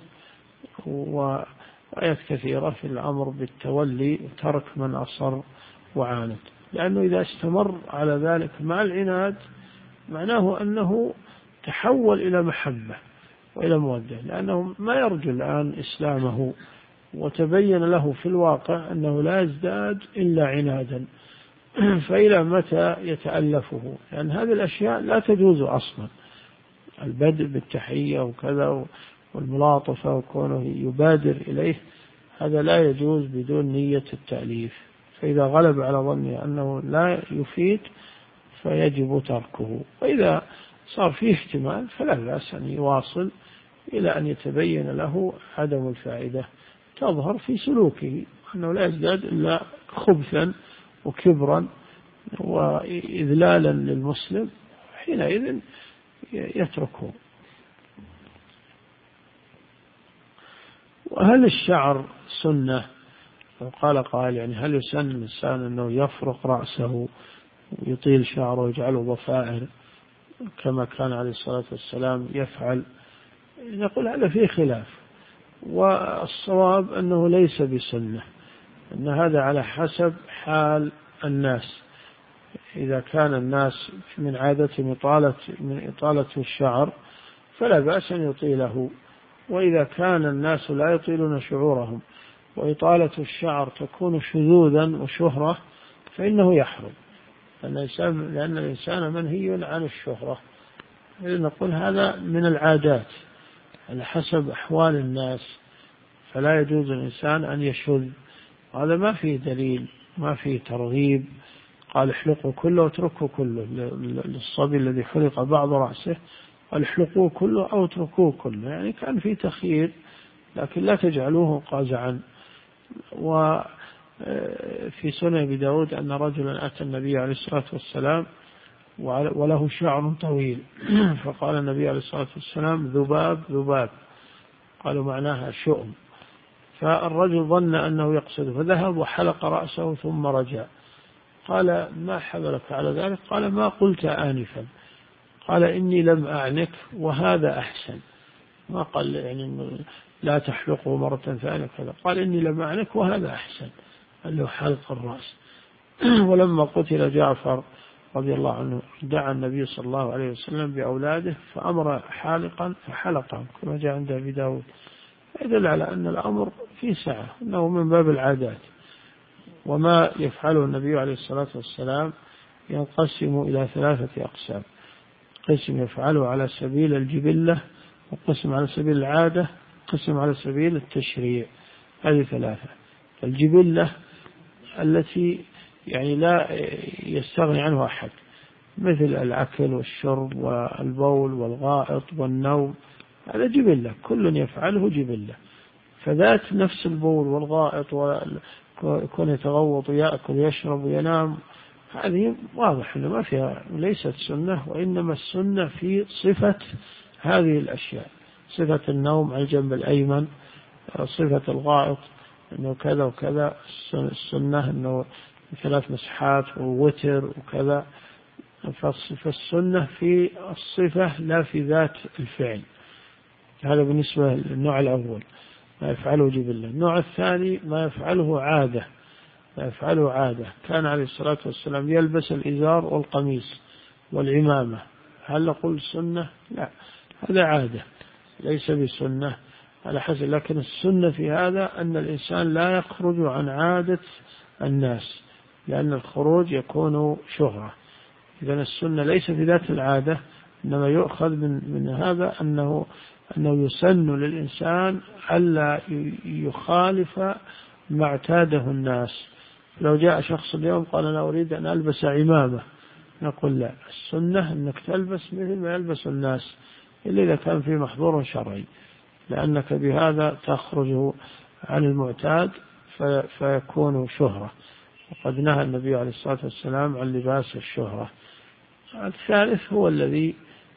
وآيات كثيرة في الأمر بالتولي وترك من أصر وعاند، لأنه إذا استمر على ذلك مع العناد معناه أنه تحول إلى محبة وإلى مودة، لأنه ما يرجو الآن إسلامه، وتبين له في الواقع أنه لا يزداد إلا عنادا، فإلى متى يتألفه؟ لأن هذه الأشياء لا تجوز أصلا، البدء بالتحية وكذا والملاطفة وكونه يبادر إليه، هذا لا يجوز بدون نية التأليف. فإذا غلب على ظنه أنه لا يفيد فيجب تركه، وإذا صار فيه احتمال فلا بأس أن يواصل إلى أن يتبين له عدم الفائدة، تظهر في سلوكه أنه لا يزداد إلا خبثا وكبرا وإذلالا للمسلم، حينئذ يتركه. وهل الشعر سنة؟ قال قائل يعني هل يسن الإنسان أنه يفرق رأسه ويطيل شعره ويجعله ضفائر كما كان عليه الصلاة والسلام يفعل؟ نقول هذا فيه خلاف، والصواب أنه ليس بسنة، أن هذا على حسب حال الناس. إذا كان الناس من عادتهم من إطالة الشعر فلا بأس أن يطيله، وإذا كان الناس لا يطيلون شعورهم وإطالة الشعر تكون شذوذا وشهرة فإنه يحرم، لأن الإنسان منهي عن الشهرة. نقول هذا من العادات على حسب أحوال الناس، فلا يجوز الإنسان أن يشذ، هذا ما فيه دليل، ما فيه ترغيب. قال احلقوا كله واتركوا كله، للصبي الذي حلق بعض رأسه قال احلقوه كله أو اتركوه كله، يعني كان فيه تخيير، لكن لا تجعلوه قازعا. وفي سنن أبي داود أن رجلا أتى النبي عليه الصلاة والسلام وله شعر طويل، فقال النبي عليه الصلاة والسلام ذباب ذباب، قالوا معناها شؤم، فالرجل ظن أنه يقصد فذهب وحلق رأسه ثم رجع، قال ما حملك على ذلك؟ قال ما قلت آنفا. قال إني لم أعنك وهذا أحسن. ما قال يعني لا تحلقه مرة ثانية كذا، قال إني لم أعنك وهذا أحسن، قال له حلق الرأس. ولما قتل جعفر رضي الله عنه دعا النبي صلى الله عليه وسلم بأولاده فأمر حالقا فحلقهم كما جاء عند أبي داود، يدل على أن الأمر في سعة، أنه من باب العادات. وما يفعله النبي عليه الصلاة والسلام ينقسم إلى 3 أقسام: قسم يفعله على سبيل الجبلة، وقسم على سبيل العادة، قسم على سبيل التشريع. هذه 3: الجبلة التي يعني لا يستغني عنه أحد، مثل الأكل والشرب والبول والغائط والنوم، هذا جبلة كل يفعله جبلة. فذات نفس البول والغائط ويكون يتغوط ويأكل ويشرب وينام، هذه واضح أنه ما فيها ليست سنة، وإنما السنة في صفة هذه الأشياء: صفة النوم على الجنب الأيمن، صفة الغائط أنه كذا وكذا، السنة أنه 3 مسحات ووتر وكذا. فالسنة في الصفة لا في ذات الفعل. هذا بالنسبة للنوع الأول ما يفعله جبلة. النوع الثاني ما يفعله عادة، ما يفعله عادة. كان عليه الصلاة والسلام يلبس الإزار والقميص والعمامة، هل نقول سنة؟ لا، هذا عادة ليس بسنة على حسب. لكن السنة في هذا أن الإنسان لا يخرج عن عادة الناس، لأن الخروج يكون شهرة. إذن السنة ليس في ذات العادة، إنما يؤخذ من هذا أنه يسن للإنسان ألا يخالف ما اعتاده الناس. لو جاء شخص اليوم قال أنا أريد أن ألبس عمامة، نقول لا، السنة أنك تلبس مثل ما يلبس الناس، إلا إذا كان في محظور شرعي، لأنك بهذا تخرج عن المعتاد فيكون شهرة، وقد نهى النبي عليه الصلاة والسلام عن لباس الشهرة. الثالث هو الذي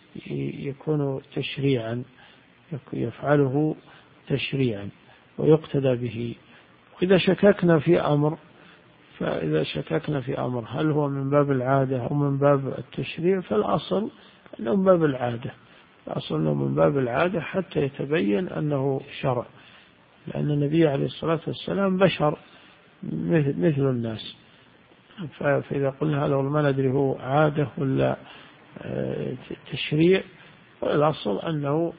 يكون تشريعا، يفعله تشريعا ويقتدى به. وإذا شككنا في أمر، فإذا شككنا في أمر هل هو من باب العادة أو من باب التشريع، فالأصل أنه من باب العادة، الأصل أنه من باب العادة حتى يتبين أنه شرع، لأن النبي عليه الصلاة والسلام بشر مثل الناس. فإذا قلنا هذا ما ندري هو عادة ولا تشريع، فالأصل أنه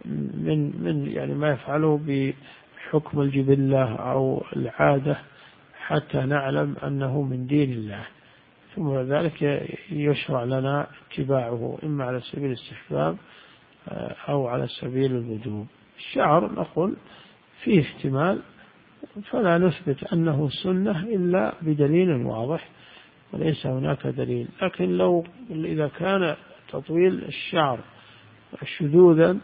من يعني ما يفعله بحكم الجبلة أو العادة حتى نعلم أنه من دين الله، ثم ذلك يشرع لنا اتباعه إما على سبيل الاستحباب أو على سبيل الوجوب. الشعر نقول فيه احتمال، فلا نثبت أنه سنة إلا بدليل واضح، وليس هناك دليل. لكن لو إذا كان تطويل الشعر شذوذا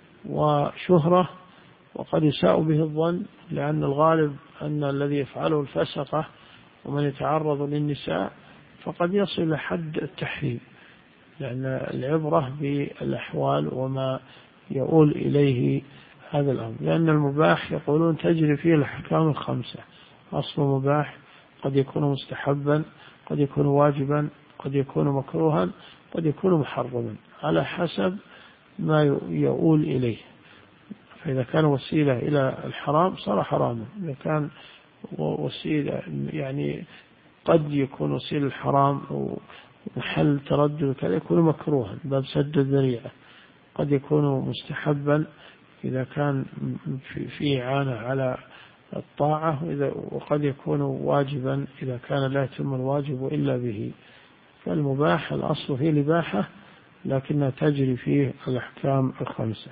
وشهرة وقد يساء به الظن، لأن الغالب أن الذي يفعله الفسقة ومن يتعرض للنساء، فقد يصل إلى حد التحريم، لأن العبرة بالأحوال وما يؤول إليه هذا الأمر. لأن المباح يقولون تجري فيه الأحكام ال5: أصل مباح، قد يكون مستحبا، قد يكون واجبا، قد يكون مكروها، قد يكون محرما، على حسب ما يؤول إليه. فإذا كان وسيلة إلى الحرام صار حراما، إذا كان وسيلة يعني قد يكون وسيلة الحرام ومحل تردد كذا يكون مكروها باب سد الذريعة، قد يكون مستحبا إذا كان في إعانة على الطاعة، وقد يكون واجبا إذا كان لا يتم الواجب إلا به. فالمباح الأصل فيه الإباحة، لكنها تجري فيه الأحكام ال5.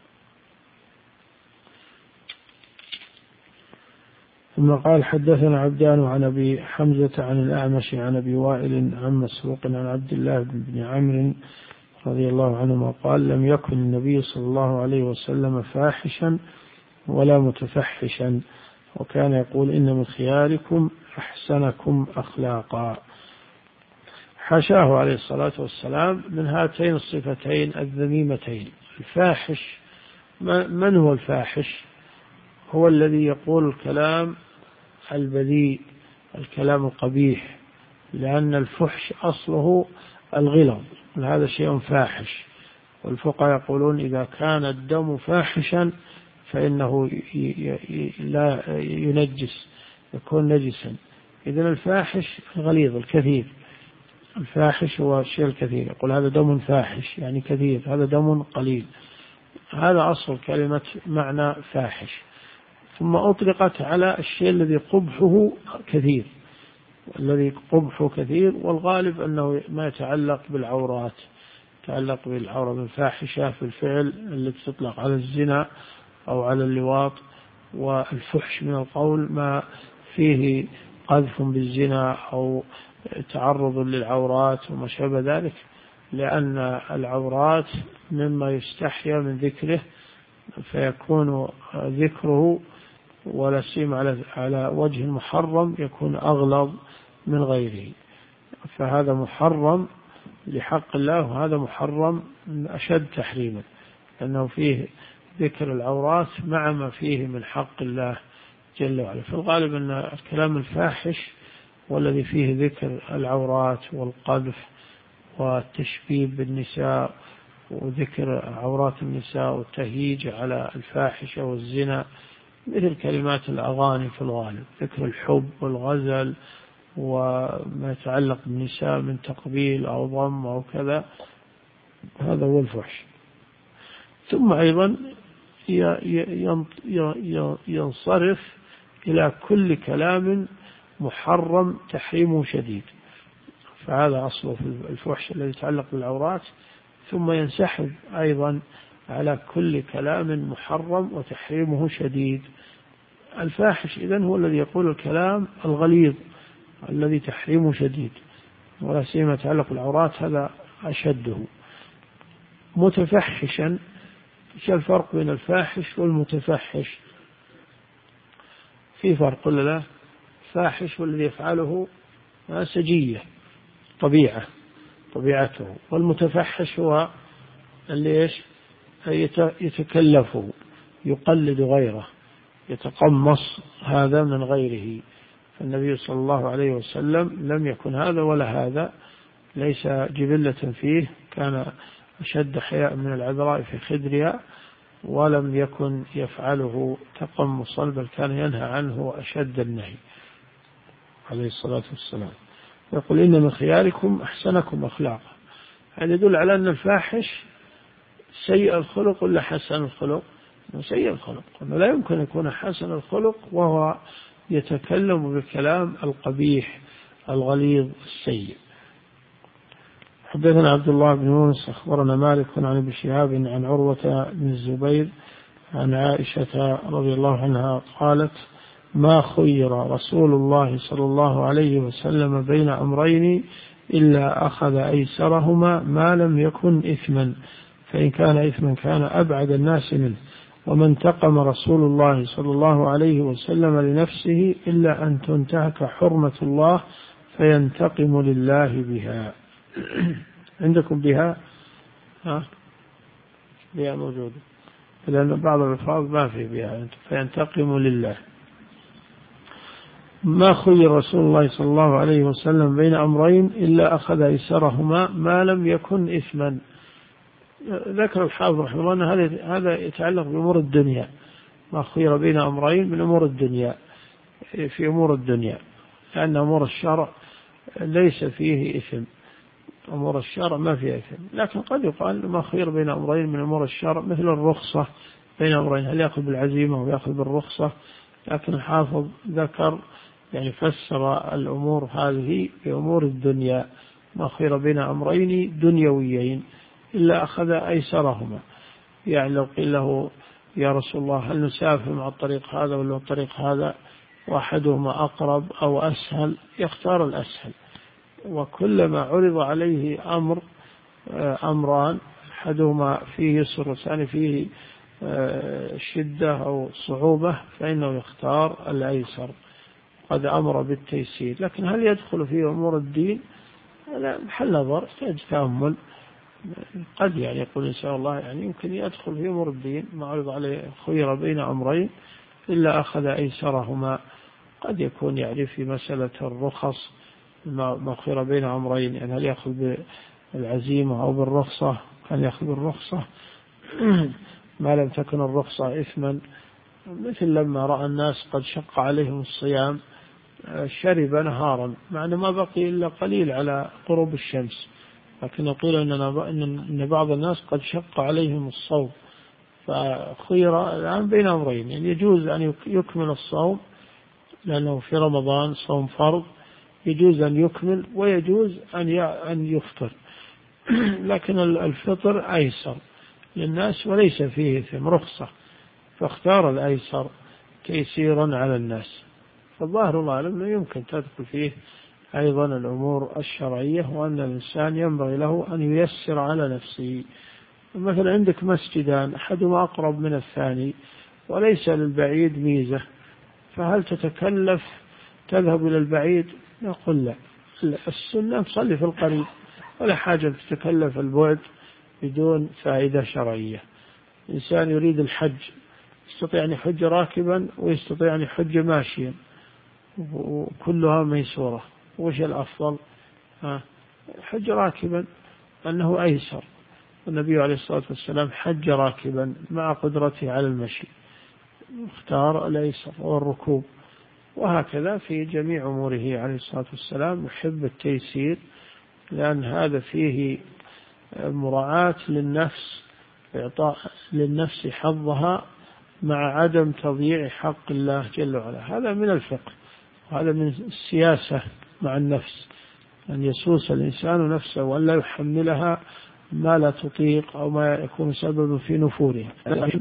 ثم قال حدثنا عبدان عن أبي حمزة عن الأعمش عن أبي وائل عن مسروق عن عبد الله بن عمرو رضي الله عنهما قال لم يكن النبي صلى الله عليه وسلم فاحشا ولا متفحشا، وكان يقول إن من خياركم أحسنكم أخلاقا. حاشاه عليه الصلاة والسلام من هاتين الصفتين الذميمتين. الفاحش، من هو الفاحش؟ هو الذي يقول الكلام البذيء، الكلام القبيح، لأن الفحش أصله الغلظ، هذا شيء فاحش. والفقهاء يقولون إذا كان الدم فاحشا فإنه لا ينجس، يكون نجسا. إذن الفاحش غليظ الكثير، الفاحش هو الشيء الكثير، يقول هذا دم فاحش يعني كثير، هذا دم قليل. هذا أصل كلمة معنى فاحش. ثم أطلقت على الشيء الذي قبحه كثير، الذي قبحه كثير، والغالب أنه ما يتعلق بالعورات، يتعلق بالعورة من فاحشة في الفعل التي تطلق على الزنا أو على اللواط. والفحش من القول ما فيه قذف بالزنا أو تعرض للعورات وما شابه ذلك، لأن العورات مما يستحيا من ذكره، فيكون ذكره ولا سيما على وجه محرم يكون أغلظ من غيره. فهذا محرم لحق الله، وهذا محرم أشد تحريما، لأنه فيه ذكر العورات مع ما فيه من حق الله جل وعلا. في الغالب أن الكلام الفاحش والذي فيه ذكر العورات والقذف والتشبيب بالنساء وذكر عورات النساء والتهييج على الفاحشة والزنا، مثل كلمات الأغاني في الغالب، ذكر الحب والغزل وما يتعلق بالنساء من تقبيل أو ضم أو كذا، هذا هو الفحش. ثم أيضا ينصرف إلى كل كلام محرم تحريمه شديد، فهذا أصله في الفحش الذي يتعلق بالعورات. ثم ينسحب أيضا على كل كلام محرم وتحريمه شديد. الفاحش إذن هو الذي يقول الكلام الغليظ الذي تحريمه شديد، ولا سيما يتعلق بالعورات، هذا أشده. متفحشا، ايش الفرق بين الفاحش والمتفحش؟ في فرق ولا لا؟ فاحش والذي يفعله سجية طبيعته، والمتفحش هو اللي يتكلفه، يقلد غيره، يتقمص هذا من غيره. فالنبي صلى الله عليه وسلم لم يكن هذا ولا هذا، ليس جبلة فيه، كان أشد حياء من العذراء في خدرها، ولم يكن يفعله تقمصا، بل كان ينهى عنه أشد النهي عليه الصلاة والسلام. يقول إن من خياركم أحسنكم أخلاقا. هذا يدل على أن الفاحش سيء الخلق ولا حسن الخلق؟ سيء الخلق، أنه لا يمكن يكون حسن الخلق وهو يتكلم بالكلام القبيح الغليظ السيء. حدثنا عبد الله بن يونس أخبرنا مالك عن ابن شهاب عن عروة بن الزبير عن عائشة رضي الله عنها قالت: ما خير رسول الله صلى الله عليه وسلم بين أمرين إلا أخذ أيسرهما ما لم يكن إثما، فإن كان إثما كان أبعد الناس منه، وما انتقم رسول الله صلى الله عليه وسلم لنفسه إلا أن تنتهك حرمة الله فينتقم لله بها. عندكم بها؟ بها موجودة، لأن بعض الألفاظ ما في بها، فينتقم لله. ما خير رسول الله صلى الله عليه وسلم بين أمرين إلا أخذ أيسرهما ما لم يكن إثما. ذكر الحافظ رحمه الله هذا يتعلق بأمور الدنيا، ما خير بين أمرين من أمور الدنيا، في أمور الدنيا، لأن أمور الشرع ليس فيه إثم، أمور الشرع ما فيها إثم. لكن قد يقال ما خير بين أمرين من أمور الشرع، مثل الرخصة بين أمرين، هل يأخذ بالعزيمة ويأخذ بالرخصة؟ لكن الحافظ ذكر يعني فسر الأمور هذه بأمور الدنيا، ما خير بين أمرين دنيويين إلا أخذ أيسرهما. يعني لو قيل له يا رسول الله هل نسافر مع الطريق هذا ولا الطريق هذا، وأحدهما أقرب أو أسهل، يختار الأسهل. وكلما عرض عليه أمران، أحدهما فيه يسر والثاني فيه شدة أو صعوبة، فإنه يختار الأيسر، قد أمر بالتيسير. لكن هل يدخل في أمور الدين؟ هذا محل نظر، يحتاج تأمل. قد يعني يقول إن شاء الله يعني يمكن يدخل في أمور الدين، ما عرض عليه خير بين أمرين إلا أخذ أيسرهما. قد يكون يعني في مسألة الرخص المغفرة بين أمرين، يعني هل يأخذ بالعزيمة أو بالرخصة؟ هل يأخذ بالرخصة ما لم تكن الرخصة إثما، مثل لما رأى الناس قد شق عليهم الصيام شرب نهارا مع أنه ما بقي إلا قليل على غروب الشمس، لكن يقول إن بعض الناس قد شق عليهم الصوم، فخير الآن بين أمرين، يعني يجوز أن يكمل الصوم لأنه في رمضان صوم فرض، يجوز أن يكمل ويجوز أن يفطر لكن الفطر أيسر للناس وليس فيه ثم رخصة، فاختار الأيسر تيسيرا على الناس. فالظاهر الله أعلم أنه يمكن تدخل فيه أيضا الأمور الشرعية، وأن الإنسان ينبغي له أن ييسر على نفسه. مثلا عندك مسجدان أحدهما أقرب من الثاني وليس للبعيد ميزة، فهل تتكلف تذهب إلى البعيد؟ نقول لا، السنة تصلي في القريب، ولا حاجة تتكلف البعد بدون فائدة شرعية. إنسان يريد الحج يستطيع أن يحج راكبا ويستطيع أن يحج ماشيا، وكلها ميسورة، وش الأفضل؟ حج راكبا أنه أيسر، النبي عليه الصلاة والسلام حج راكبا مع قدرته على المشي، اختار الأيسر والركوب. وهكذا في جميع أموره عليه الصلاة والسلام يحب التيسير، لأن هذا فيه مراعاة للنفس، إعطاء للنفس حظها مع عدم تضييع حق الله جل وعلا. هذا من الفقه، وهذا من السياسة مع النفس، أن يسوس الإنسان نفسه ولا يحملها ما لا تطيق أو ما يكون سببا في نفورها.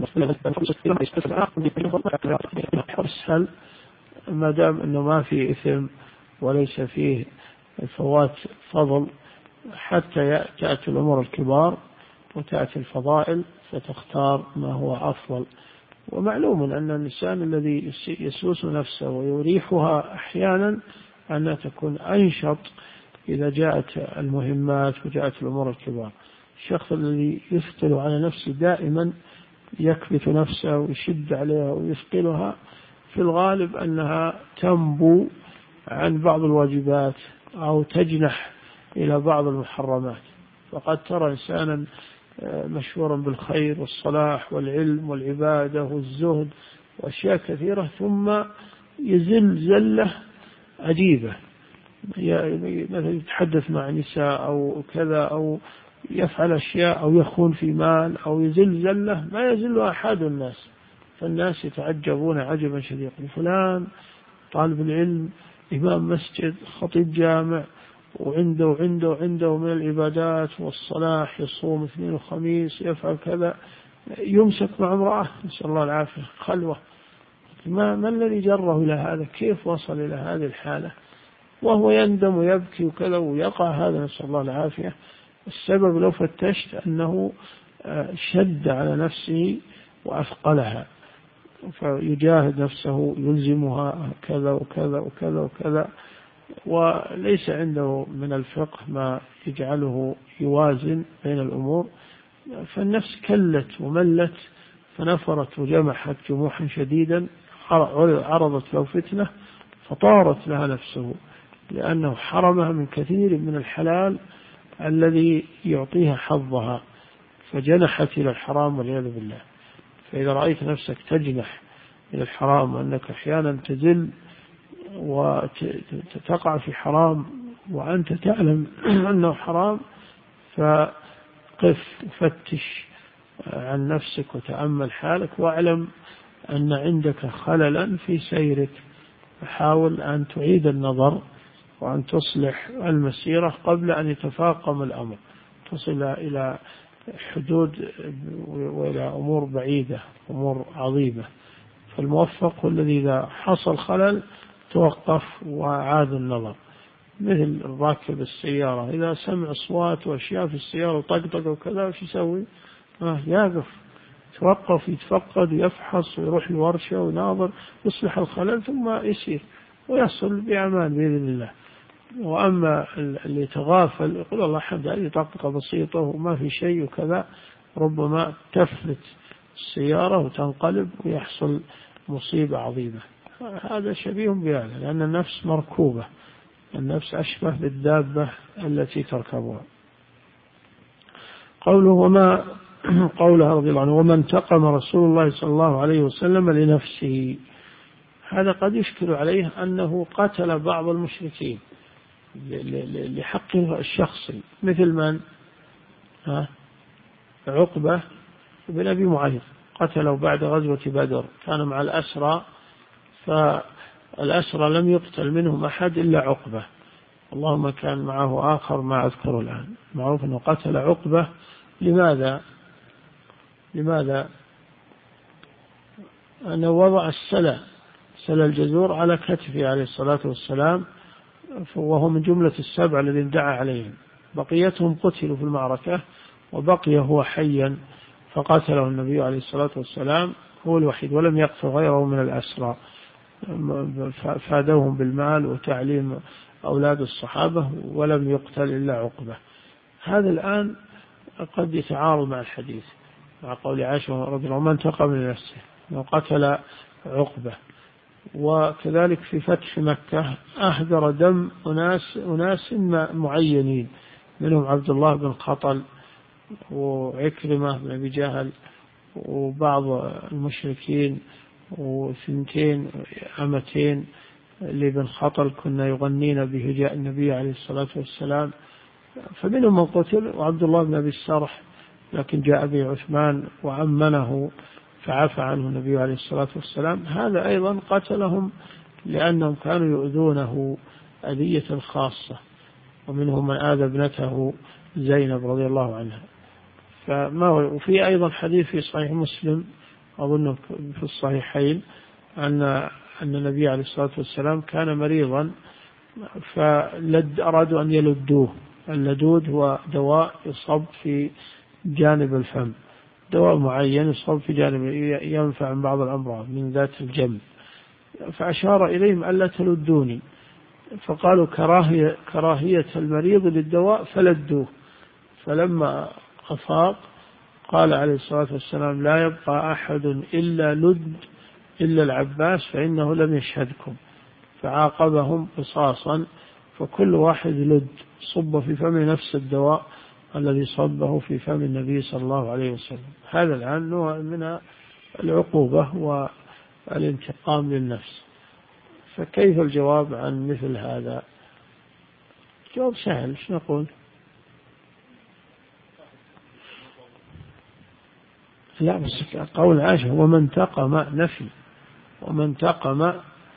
أسهل ما دام أنه ما في إثم وليس فيه فوات فضل، حتى تأتي الأمور الكبار وتأتي الفضائل فتختار ما هو أفضل. ومعلوم أن الإنسان الذي يسوس نفسه ويريحها أحيانا أنها تكون أنشط إذا جاءت المهمات وجاءت الأمور الكبار. الشخص الذي يثقل على نفسه دائما يكبت نفسه ويشد عليها ويثقلها، في الغالب أنها تنبو عن بعض الواجبات أو تجنح إلى بعض المحرمات. فقد ترى إنسانا مشهورا بالخير والصلاح والعلم والعبادة والزهد وأشياء كثيرة، ثم يزل زلة عجيبة، مثلا يتحدث مع نساء أو كذا، أو يفعل أشياء أو يخون في مال أو يزل زلة ما يزلها أحد الناس، فالناس يتعجبون عجبا شديدا، فلان طالب العلم إمام مسجد خطيب جامع وعنده من العبادات والصلاح، يصوم اثنين وخميس، يفعل كذا، يمسك مع امرأة نسأل الله العافية خلوة، ما الذي جره إلى هذا؟ كيف وصل إلى هذه الحالة؟ وهو يندم ويبكي وكذا ويقع هذا نسأل الله العافية. السبب لو فتشت أنه شد على نفسه وأثقلها، فيجاهد نفسه يلزمها كذا وكذا وكذا وكذا، وليس عنده من الفقه ما يجعله يوازن بين الأمور، فالنفس كلت وملت فنفرت وجمحت جموحا شديدا، عرضت له فتنة فطارت لها نفسه، لأنه حرمها من كثير من الحلال الذي يعطيها حظها، فجنحت إلى الحرام والعياذ بالله. فإذا رأيت نفسك تجنح إلى الحرام وأنك أحيانا تزل وتقع في حرام وأنت تعلم أنه حرام، فقف فتش عن نفسك وتأمل حالك، واعلم أن عندك خللا في سيرك، فحاول أن تعيد النظر وأن تصلح المسيرة قبل أن يتفاقم الأمر، تصل إلى حدود وإلى أمور بعيدة، أمور عظيمة. فالموفق هو الذي إذا حصل خلل توقف وعاد النظر، مثل راكب السيارة إذا سمع أصوات وأشياء في السيارة وطقطق وكذا وش يسوي؟ يقف، يتوقف، يتفقد، يفحص ويروح الورشة ويناظر، يصلح الخلل ثم يسير ويصل بأمان بإذن الله. وأما اللي يتغافل يقول الله الحمد لله طقطقة بسيطة وما في شيء وكذا، ربما تفلت السيارة وتنقلب ويحصل مصيبة عظيمة. هذا شبيه بهذا، لأن النفس مركوبة النفس أشبه بالدابة التي تركبها. قوله رضي الله عنه وما انتقم رسول الله صلى الله عليه وسلم لنفسه، هذا قد يشكل عليه أنه قتل بعض المشركين لحقه الشخصي، مثل من؟ عقبة بن أبي معيط، قتلوا بعد غزوة بدر، كان مع الأسرى، فالأسرى لم يقتل منهم أحد إلا عقبة، اللهم كان معه آخر ما أذكره الآن. معروف أنه قتل عقبة. لماذا؟ أنه وضع سلى الجزور على كتفه عليه الصلاة والسلام، وهو من جملة السبع الذين دعا عليهم، بقيتهم قتلوا في المعركة وبقي هو حيا، فقاتله النبي عليه الصلاة والسلام هو الوحيد، ولم يقتل غيره من الأسرى، فادوهم بالمال وتعليم أولاد الصحابة، ولم يقتل إلا عقبة. هذا الآن قد يتعارض مع الحديث، مع قول عائشة رضي الله عنها من انتقم لنفسه وقتل عقبة. وكذلك في فتح مكة أهدر دم أناس معينين، منهم عبد الله بن خطل وعكرمة بن أبي جهل وبعض المشركين، وثنتين أمتين لبن خطل كنا يغنين بهجاء النبي عليه الصلاة والسلام، فمنهم من قتل، وعبد الله بن أبي السرح لكن جاء به عثمان وأمنه فعفى عنه النبي عليه الصلاة والسلام، هذا أيضا قتلهم لأنهم كانوا يؤذونه أذية خاصة، ومنهم من آذى ابنته زينب رضي الله عنها. وفي أيضا حديث في صحيح مسلم أظن في الصحيحين أن النبي عليه الصلاة والسلام كان مريضا فأرادوا أن يلدوه. اللدود هو دواء يصب في جانب الفم، دواء معين يصب في جانب ينفع من بعض الأمراض من ذات الجنب، فأشار إليهم ألا تلدوني، فقالوا كراهية المريض للدواء فلدوه. فلما أفاق قال عليه الصلاة والسلام لا يبقى أحد إلا العباس فإنه لم يشهدكم، فعاقبهم قصاصا، فكل واحد لد صب في فم نفس الدواء الذي صبه في فم النبي صلى الله عليه وسلم. هذا الآن نوع من العقوبة والانتقام للنفس. فكيف الجواب عن مثل هذا؟ جواب سهل، ايش نقول؟ لا بس قول عائشة ومن انتقم نفي، ومن انتقم،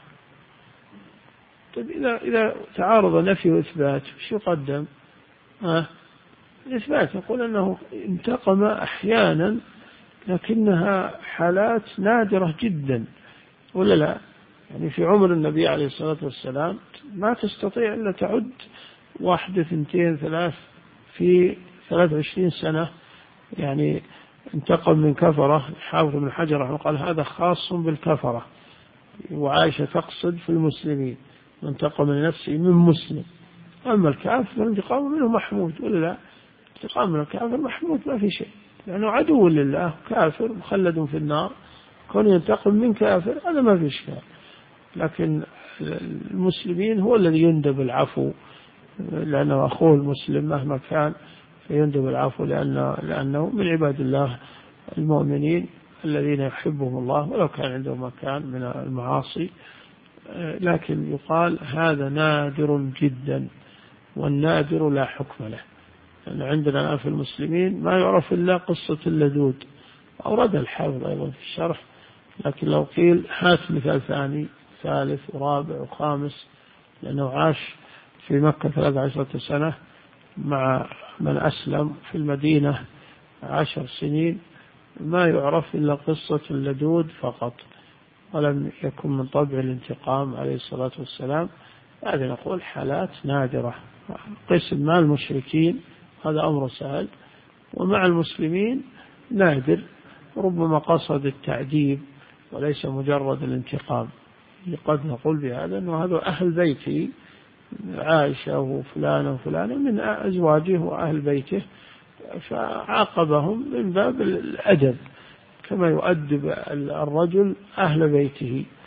طيب إذا تعارض نفي وإثبات شو يقدم؟ الإثبات نقول أنه انتقم أحيانا، لكنها حالات نادرة جدا، ولا لا؟ يعني في عمر النبي عليه الصلاة والسلام ما تستطيع إلا تعد 1 2 3 في 23 سنة، يعني انتقم من كفرة. حافظ بن حجر قال هذا خاص بالكفرة، وعائشة تقصد في المسلمين من انتقم لنفسه من مسلم. أما الكافر فالانتقام منه محمود، ولا لا؟ انتقام من الكافر محمود ما في شيء، لأنه عدو لله كافر مخلد في النار، كون ينتقم من كافر هذا ما في إشكال. لكن المسلمين هو الذي يندب العفو، لأنه أخوه المسلم مهما كان فيندب العفو، لأنه من عباد الله المؤمنين الذين يحبهم الله ولو كان عندهم مكان من المعاصي. لكن يقال هذا نادر جدا، والنادر لا حكم له. يعني عندنا في المسلمين ما يعرف إلا قصة اللدود، أورد الحافظ أيضا في الشرح، لكن لو قيل هات مثال ثاني ثالث ورابع وخامس، لأنه عاش في مكة 13 سنة مع من أسلم في المدينة 10 سنين، ما يعرف إلا قصة اللدود فقط، ولم يكن من طبع الانتقام عليه الصلاة والسلام. هذه نقول حالات نادرة. قسم مع المشركين هذا أمر سهل، ومع المسلمين نادر، ربما قصد التعذيب وليس مجرد الانتقام. قد نقول بهذا أنه هذا أهل بيته، عائشة وفلانة وفلانة من أزواجه وأهل بيته، فعاقبهم من باب الأدب كما يؤدب الرجل أهل بيته،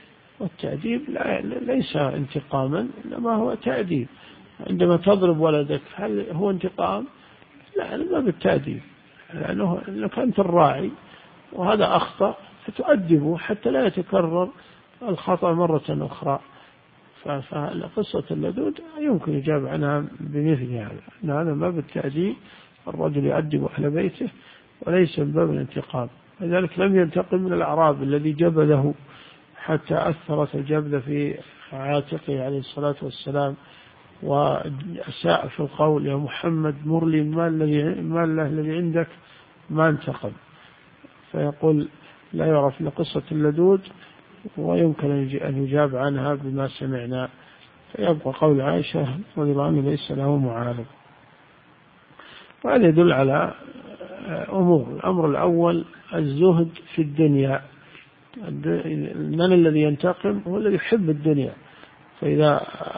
والتأديب ليس انتقاما، إنما هو تأديب. عندما تضرب ولدك هل هو انتقام؟ لا، ما بالتأديب، لأنه إنك أنت الراعي وهذا أخطأ فتؤدبه حتى لا يتكرر الخطأ مرة أخرى. فقصة اللدود يمكن يجاب عنها بمثل هذا، أن هذا ما بالتأديب، الرجل يؤدب أهل بيته وليس من باب الانتقام. لذلك لم ينتقم من الأعراب الذي جبله حتى أثرت الجبلة في عاتقه عليه الصلاة والسلام، وأساء في القول: يا محمد مر لي المال الذي عندك. ما انتقم. فيقول لا يعرف لقصة اللدود، ويمكن أن يجاب عنها بما سمعنا. فيبقى قول عائشة رضي الله عنها: ليس له معارض. وهذا يدل على أمور. الأمر الأول الزهد في الدنيا. من الذي ينتقم؟ هو الذي يحب الدنيا. فإذا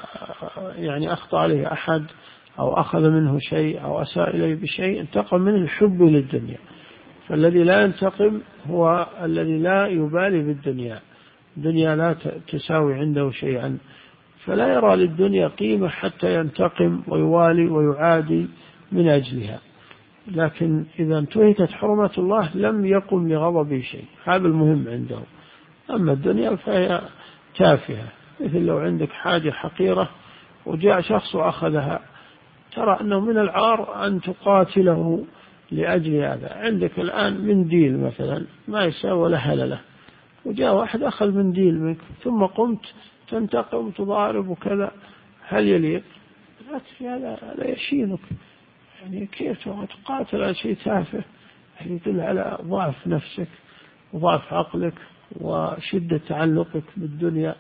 يعني أخطأ عليه أحد أو أخذ منه شيء أو أساء إليه بشيء انتقم منه الحب للدنيا. فالذي لا ينتقم هو الذي لا يبالي بالدنيا، الدنيا لا تساوي عنده شيئا، فلا يرى للدنيا قيمة حتى ينتقم ويوالي ويعادي من أجلها. لكن إذا انتهكت حرمة الله لم يقم لغضب شيء، هذا المهم عنده. أما الدنيا فهي تافهة، مثل لو عندك حاجة حقيرة وجاء شخص وأخذها، ترى أنه من العار أن تقاتله لأجل هذا. عندك الآن منديل مثلا ما يساوي ولا هلله، وجاء واحد أخذ منديل منك ثم قمت تنتقم وتضارب وكذا، هل يليق؟ هذا لا يشينك. يعني كيف تقاتل على شيء تافه؟ يعني يدل على ضعف نفسك وضعف عقلك وشدة تعلقك بالدنيا.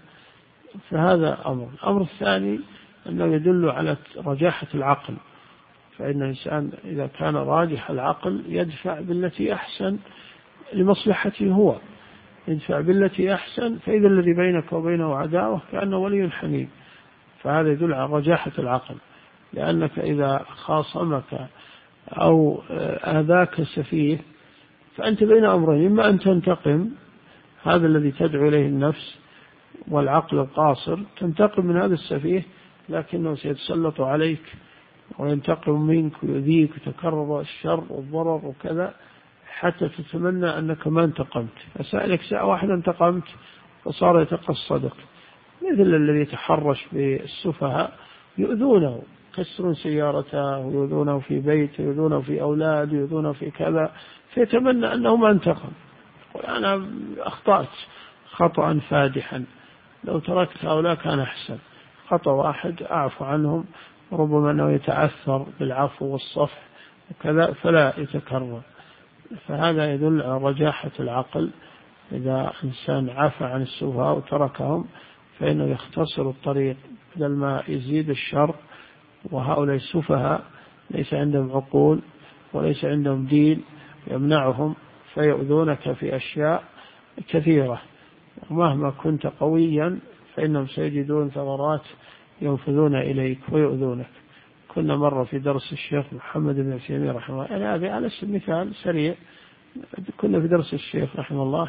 فهذا أمر. الأمر الثاني أنه يدل على رجاحة العقل، فإن الإنسان إذا كان راجح العقل يدفع بالتي أحسن لمصلحته هو، يدفع بالتي أحسن، فإذا الذي بينك وبينه عداوة كأنه ولي حميم. فهذا يدل على رجاحة العقل، لأنك إذا خاصمك أو آذاك سفيه فأنت بين أمرين: إما أن تنتقم، هذا الذي تدعو إليه النفس والعقل القاصر، تنتقم من هذا السفيه لكنه سيتسلط عليك وينتقم منك ويؤذيك وتكرر الشر والضرر وكذا حتى تتمنى أنك ما انتقمت، فسألك ساعة واحدة انتقمت فصار يتقصدك. مثل الذي يتحرش بالسفهاء يؤذونه، يكسرون سيارته ويؤذونه في بيته ويؤذونه في أولاده ويؤذونه في كذا، فيتمنى أنه ما انتقم. وأنا أخطأت خطأ فادحا، لو تركت هؤلاء كان أحسن. خطأ واحد أعفو عنهم، ربما أنه يتعثر بالعفو والصفح وكذا فلا يتكرر. فهذا يدل على رجاحة العقل. إذا إنسان عفى عن السفهاء وتركهم فإنه يختصر الطريق بدل ما يزيد الشر. وهؤلاء السفهاء ليس عندهم عقول وليس عندهم دين يمنعهم، فيؤذونك في أشياء كثيرة، ومهما كنت قويا فإنهم سيجدون ثغرات ينفذون إليك ويؤذونك. كنا مرة في درس الشيخ محمد بن عثيمين رحمه الله، يعني هذا على سبيل المثال سريع، كنا في درس الشيخ رحمه الله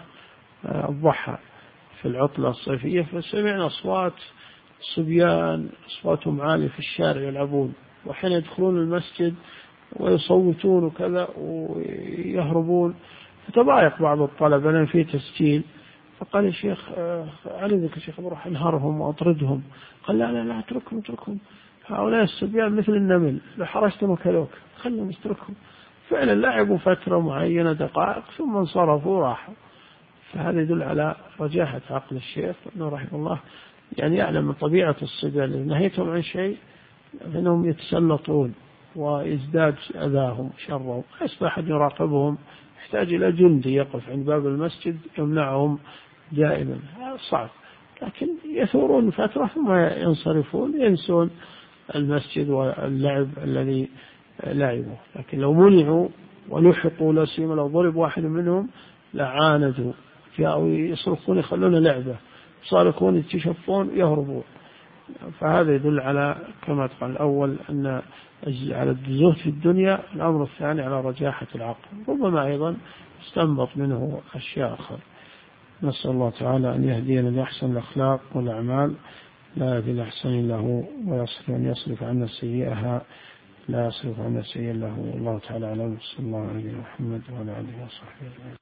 الضحى في العطلة الصيفية، فسمعنا أصوات صبيان أصواتهم عالية في الشارع يلعبون، وحين يدخلون المسجد ويصوتون وكذا ويهربون، فتضايق بعض الطلبة لأن في تسجيل، فقال يا شيخ على ذلك يا شيخ بروح أنهرهم وأطردهم. قال لا اتركهم هؤلاء الصبيان مثل النمل لو حرشتم وكلوك، خلهم يتركهم. فعلا لعبوا فترة معينة دقائق ثم انصرفوا وراحوا. فهذا يدل على رجاحة عقل الشيخ أنه رحمه الله يعني يعلم من طبيعة الصبيان اللي نهيتهم عن شيء فإنهم يتسلطون ويزداد أذاهم شرهم، يصبح أحد يراقبهم، يحتاج إلى جندي يقف عند باب المسجد يمنعهم دائما. هذا صعب، لكن يثورون فترة ثم ينصرفون ينسون المسجد واللعب الذي لعبوا. لكن لو منعوا ولحقوا لا سيما لو ضرب واحد منهم لعاندوا، جاءوا يصرخون يخلون لعبة، صارخون يتشفون يهربون. فهذا يدل على كما قال الأول أن على الزهد في الدنيا. الأمر الثاني على رجاحة العقل، ربما أيضا استنبط منه أشياء أخرى. نسأل الله تعالى أن يهدينا لأحسن الأخلاق والأعمال لا يهدي لأحسن إلا هو، وأن يصرف عنا سيئها لا يصرف عنا سيئا له. الله تعالى أعلم. صلى الله عليه محمد وعلى آله وصحبه أجمعين.